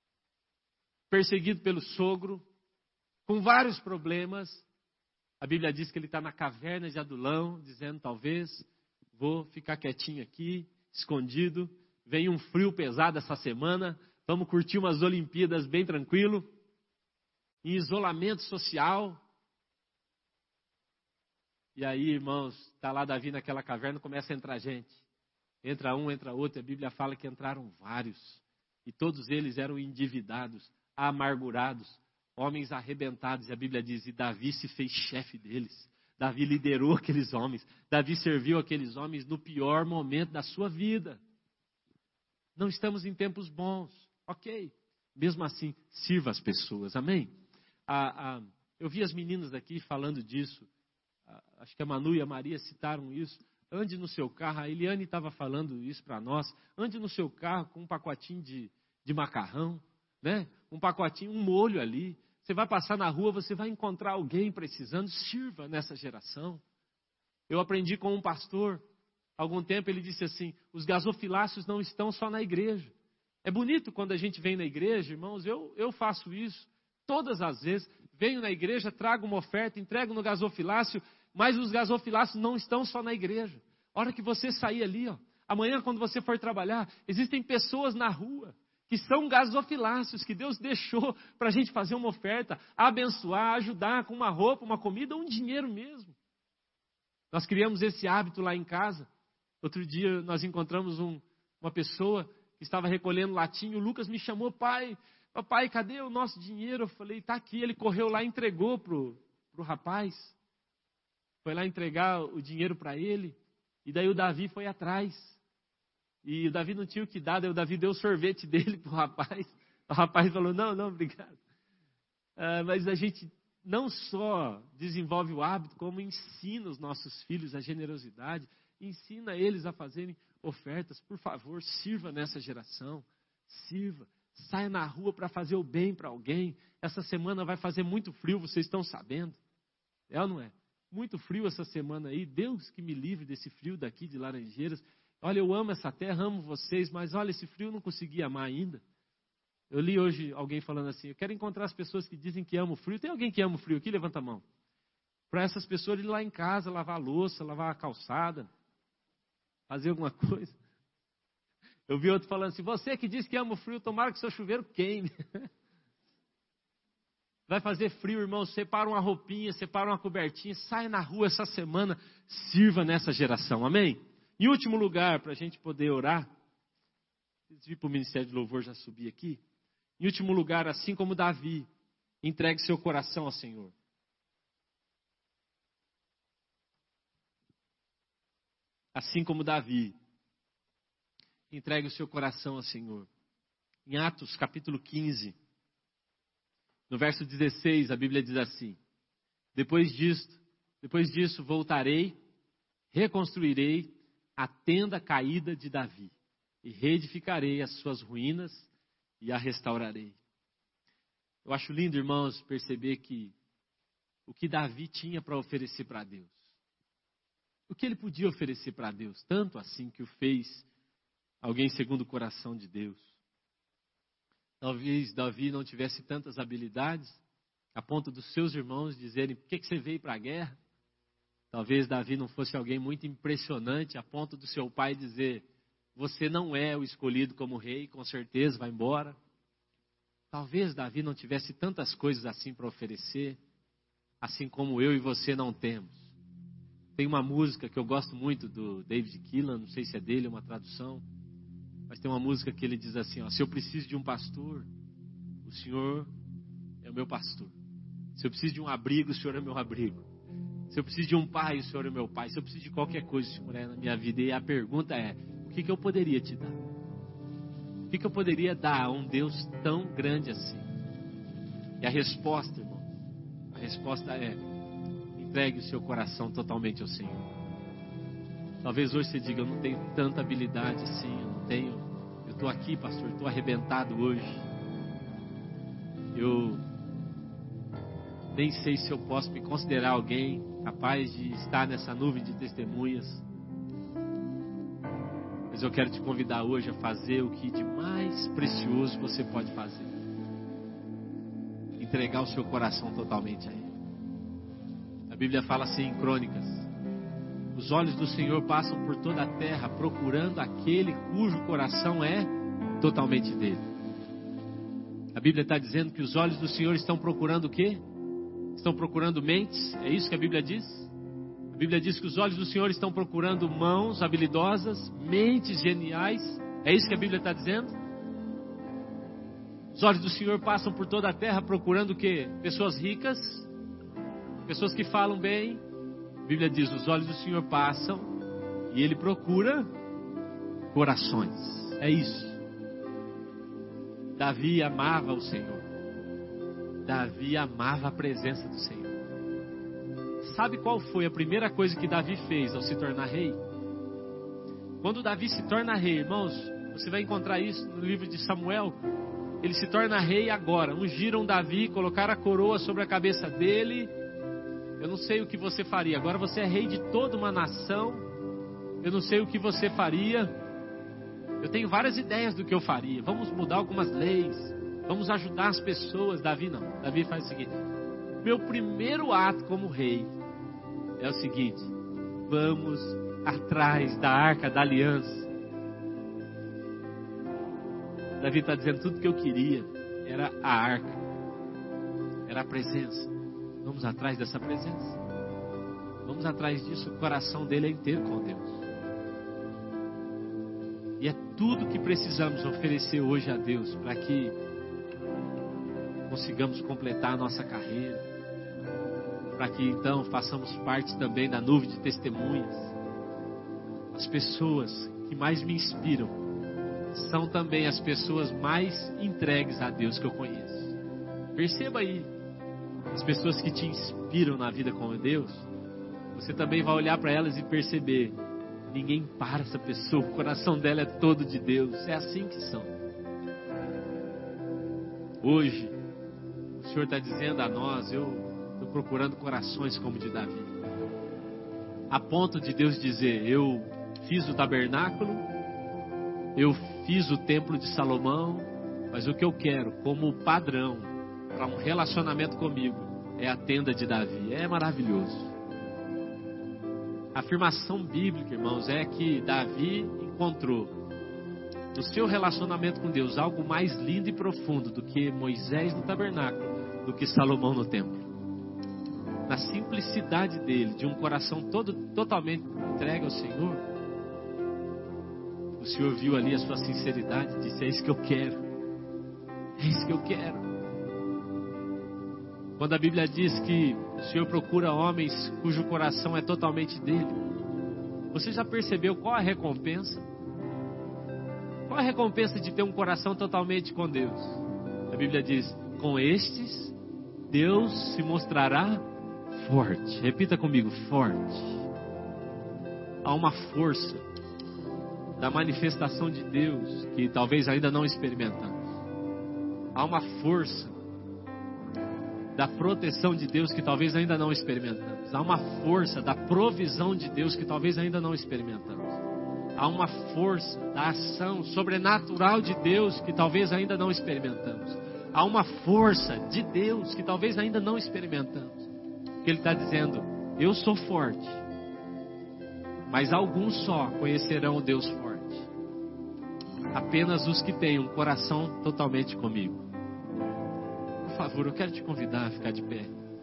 perseguido pelo sogro, com vários problemas. A Bíblia diz que ele está na caverna de Adulão, dizendo, talvez, vou ficar quietinho aqui, escondido. Vem um frio pesado essa semana, vamos curtir umas Olimpíadas bem tranquilo, em isolamento social. E aí, irmãos, está lá Davi naquela caverna, começa a entrar gente. Entra um, entra outro, a Bíblia fala que entraram vários. E todos eles eram endividados, amargurados, homens arrebentados. E a Bíblia diz, e Davi se fez chefe deles. Davi liderou aqueles homens. Davi serviu aqueles homens no pior momento da sua vida. Não estamos em tempos bons, ok. Mesmo assim, sirva as pessoas, amém? Eu vi as meninas daqui falando disso. Acho que a Manu e a Maria citaram isso. Ande no seu carro, a Eliane estava falando isso para nós. Ande no seu carro com um pacotinho de macarrão, né? Um pacotinho, um molho ali. Você vai passar na rua, você vai encontrar alguém precisando. Sirva nessa geração. Eu aprendi com um pastor, há algum tempo, ele disse assim, os gasofiláceos não estão só na igreja. É bonito quando a gente vem na igreja, irmãos, eu faço isso todas as vezes. Venho na igreja, trago uma oferta, entrego no gasofilácio, mas os gasofiláceos não estão só na igreja. A hora que você sair ali, amanhã quando você for trabalhar, existem pessoas na rua que são gasofiláceos, que Deus deixou para a gente fazer uma oferta, abençoar, ajudar com uma roupa, uma comida, um dinheiro mesmo. Nós criamos esse hábito lá em casa. Outro dia nós encontramos uma pessoa que estava recolhendo latinha. O Lucas me chamou: papai, cadê o nosso dinheiro? Eu falei: está aqui. Ele correu lá e entregou pro rapaz. Foi lá entregar o dinheiro para ele. E daí o Davi foi atrás. E o Davi não tinha o que dar. Daí o Davi deu o sorvete dele pro rapaz. O rapaz falou: não, obrigado. Mas a gente não só desenvolve o hábito, como ensina os nossos filhos a generosidade. Ensina eles a fazerem ofertas. Por favor, sirva nessa geração. Sirva. Saia na rua para fazer o bem para alguém. Essa semana vai fazer muito frio, vocês estão sabendo. É ou não é? Muito frio essa semana aí. Deus que me livre desse frio daqui de Laranjeiras. Olha, eu amo essa terra, amo vocês, mas olha, esse frio eu não consegui amar ainda. Eu li hoje alguém falando assim: eu quero encontrar as pessoas que dizem que amam o frio. Tem alguém que ama o frio aqui? Levanta a mão. Para essas pessoas ir lá em casa, lavar a louça, lavar a calçada, fazer alguma coisa. Eu vi outro falando assim: você que diz que ama o frio, tomara que seu chuveiro queime. Vai fazer frio, irmão, separa uma roupinha, separa uma cobertinha, sai na rua essa semana, sirva nessa geração, amém? Em último lugar, para a gente poder orar, vocês viram para o Ministério de Louvor já subir aqui? Em último lugar, assim como Davi, entregue seu coração ao Senhor. Assim como Davi, entregue o seu coração ao Senhor. Em Atos capítulo 15, no verso 16, a Bíblia diz assim: depois disso voltarei, reconstruirei a tenda caída de Davi, e reedificarei as suas ruínas e a restaurarei. Eu acho lindo, irmãos, perceber que o que Davi tinha para oferecer para Deus. O que ele podia oferecer para Deus, tanto assim que o fez alguém segundo o coração de Deus. Talvez Davi não tivesse tantas habilidades, a ponto dos seus irmãos dizerem: por que você veio para a guerra? Talvez Davi não fosse alguém muito impressionante, a ponto do seu pai dizer: você não é o escolhido como rei, com certeza, vai embora. Talvez Davi não tivesse tantas coisas assim para oferecer, assim como eu e você não temos. Tem uma música que eu gosto muito do David Keelan, não sei se é dele, uma tradução, mas tem uma música que ele diz assim: se eu preciso de um pastor, o Senhor é o meu pastor. Se eu preciso de um abrigo, o Senhor é o meu abrigo. Se eu preciso de um pai, o Senhor é o meu pai. Se eu preciso de qualquer coisa, o Senhor é na minha vida. E a pergunta é: o que eu poderia te dar? O que eu poderia dar a um Deus tão grande assim? E a resposta, irmão, a resposta é: entregue o seu coração totalmente ao Senhor. Talvez hoje você diga: eu não tenho tanta habilidade assim, eu estou aqui, pastor, estou arrebentado hoje. Eu nem sei se eu posso me considerar alguém capaz de estar nessa nuvem de testemunhas. Mas eu quero te convidar hoje a fazer o que de mais precioso você pode fazer: entregar o seu coração totalmente a Ele. A Bíblia fala assim em Crônicas: os olhos do Senhor passam por toda a terra, procurando aquele cujo coração é totalmente dele. A Bíblia está dizendo que os olhos do Senhor estão procurando o quê? Estão procurando mentes, é isso que a Bíblia diz? A Bíblia diz que os olhos do Senhor estão procurando mãos habilidosas, mentes geniais, é isso que a Bíblia está dizendo? Os olhos do Senhor passam por toda a terra procurando o quê? Pessoas ricas, pessoas que falam bem. A Bíblia diz: os olhos do Senhor passam e Ele procura corações, é isso. Davi amava o Senhor. Davi amava a presença do Senhor. Sabe qual foi a primeira coisa que Davi fez ao se tornar rei? Quando Davi se torna rei, irmãos, você vai encontrar isso no livro de Samuel. Ele se torna rei agora. Ungiram Davi, colocaram a coroa sobre a cabeça dele. Eu não sei o que você faria. Agora você é rei de toda uma nação. Eu não sei o que você faria. Eu tenho várias ideias do que eu faria. Vamos mudar algumas leis. Vamos ajudar as pessoas. Davi não. Davi faz o seguinte: meu primeiro ato como rei é o seguinte: vamos atrás da Arca da Aliança. Davi está dizendo: tudo que eu queria era a arca, era a presença. Vamos atrás dessa presença. Vamos atrás disso. O coração dele é inteiro com Deus. E é tudo que precisamos oferecer hoje a Deus para que consigamos completar a nossa carreira, para que então façamos parte também da nuvem de testemunhas. As pessoas que mais me inspiram são também as pessoas mais entregues a Deus que eu conheço. Perceba aí, as pessoas que te inspiram na vida com Deus, você também vai olhar para elas e perceber: ninguém para essa pessoa, o coração dela é todo de Deus. É assim que são. Hoje, o Senhor está dizendo a nós: eu estou procurando corações como o de Davi. A ponto de Deus dizer: eu fiz o tabernáculo, eu fiz o templo de Salomão, mas o que eu quero como padrão para um relacionamento comigo é a tenda de Davi. É maravilhoso. A afirmação bíblica, irmãos, é que Davi encontrou no seu relacionamento com Deus algo mais lindo e profundo do que Moisés no tabernáculo, do que Salomão no templo. Na simplicidade dele, de um coração totalmente entregue ao Senhor, o Senhor viu ali a sua sinceridade e disse: é isso que eu quero. É isso que eu quero. Quando a Bíblia diz que o Senhor procura homens cujo coração é totalmente dele, você já percebeu qual a recompensa? Qual a recompensa de ter um coração totalmente com Deus? A Bíblia diz: com estes, Deus se mostrará forte. Repita comigo: forte. Há uma força da manifestação de Deus que talvez ainda não experimentamos. Há uma força da proteção de Deus que talvez ainda não experimentamos. Há uma força da provisão de Deus que talvez ainda não experimentamos. Há uma força da ação sobrenatural de Deus que talvez ainda não experimentamos. Há uma força de Deus que talvez ainda não experimentamos. Que Ele está dizendo: eu sou forte, mas alguns só conhecerão o Deus forte. Apenas os que têm um coração totalmente comigo. Por favor, eu quero te convidar a ficar de pé.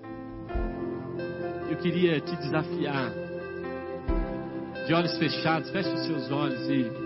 Eu queria te desafiar, de olhos fechados, feche os seus olhos e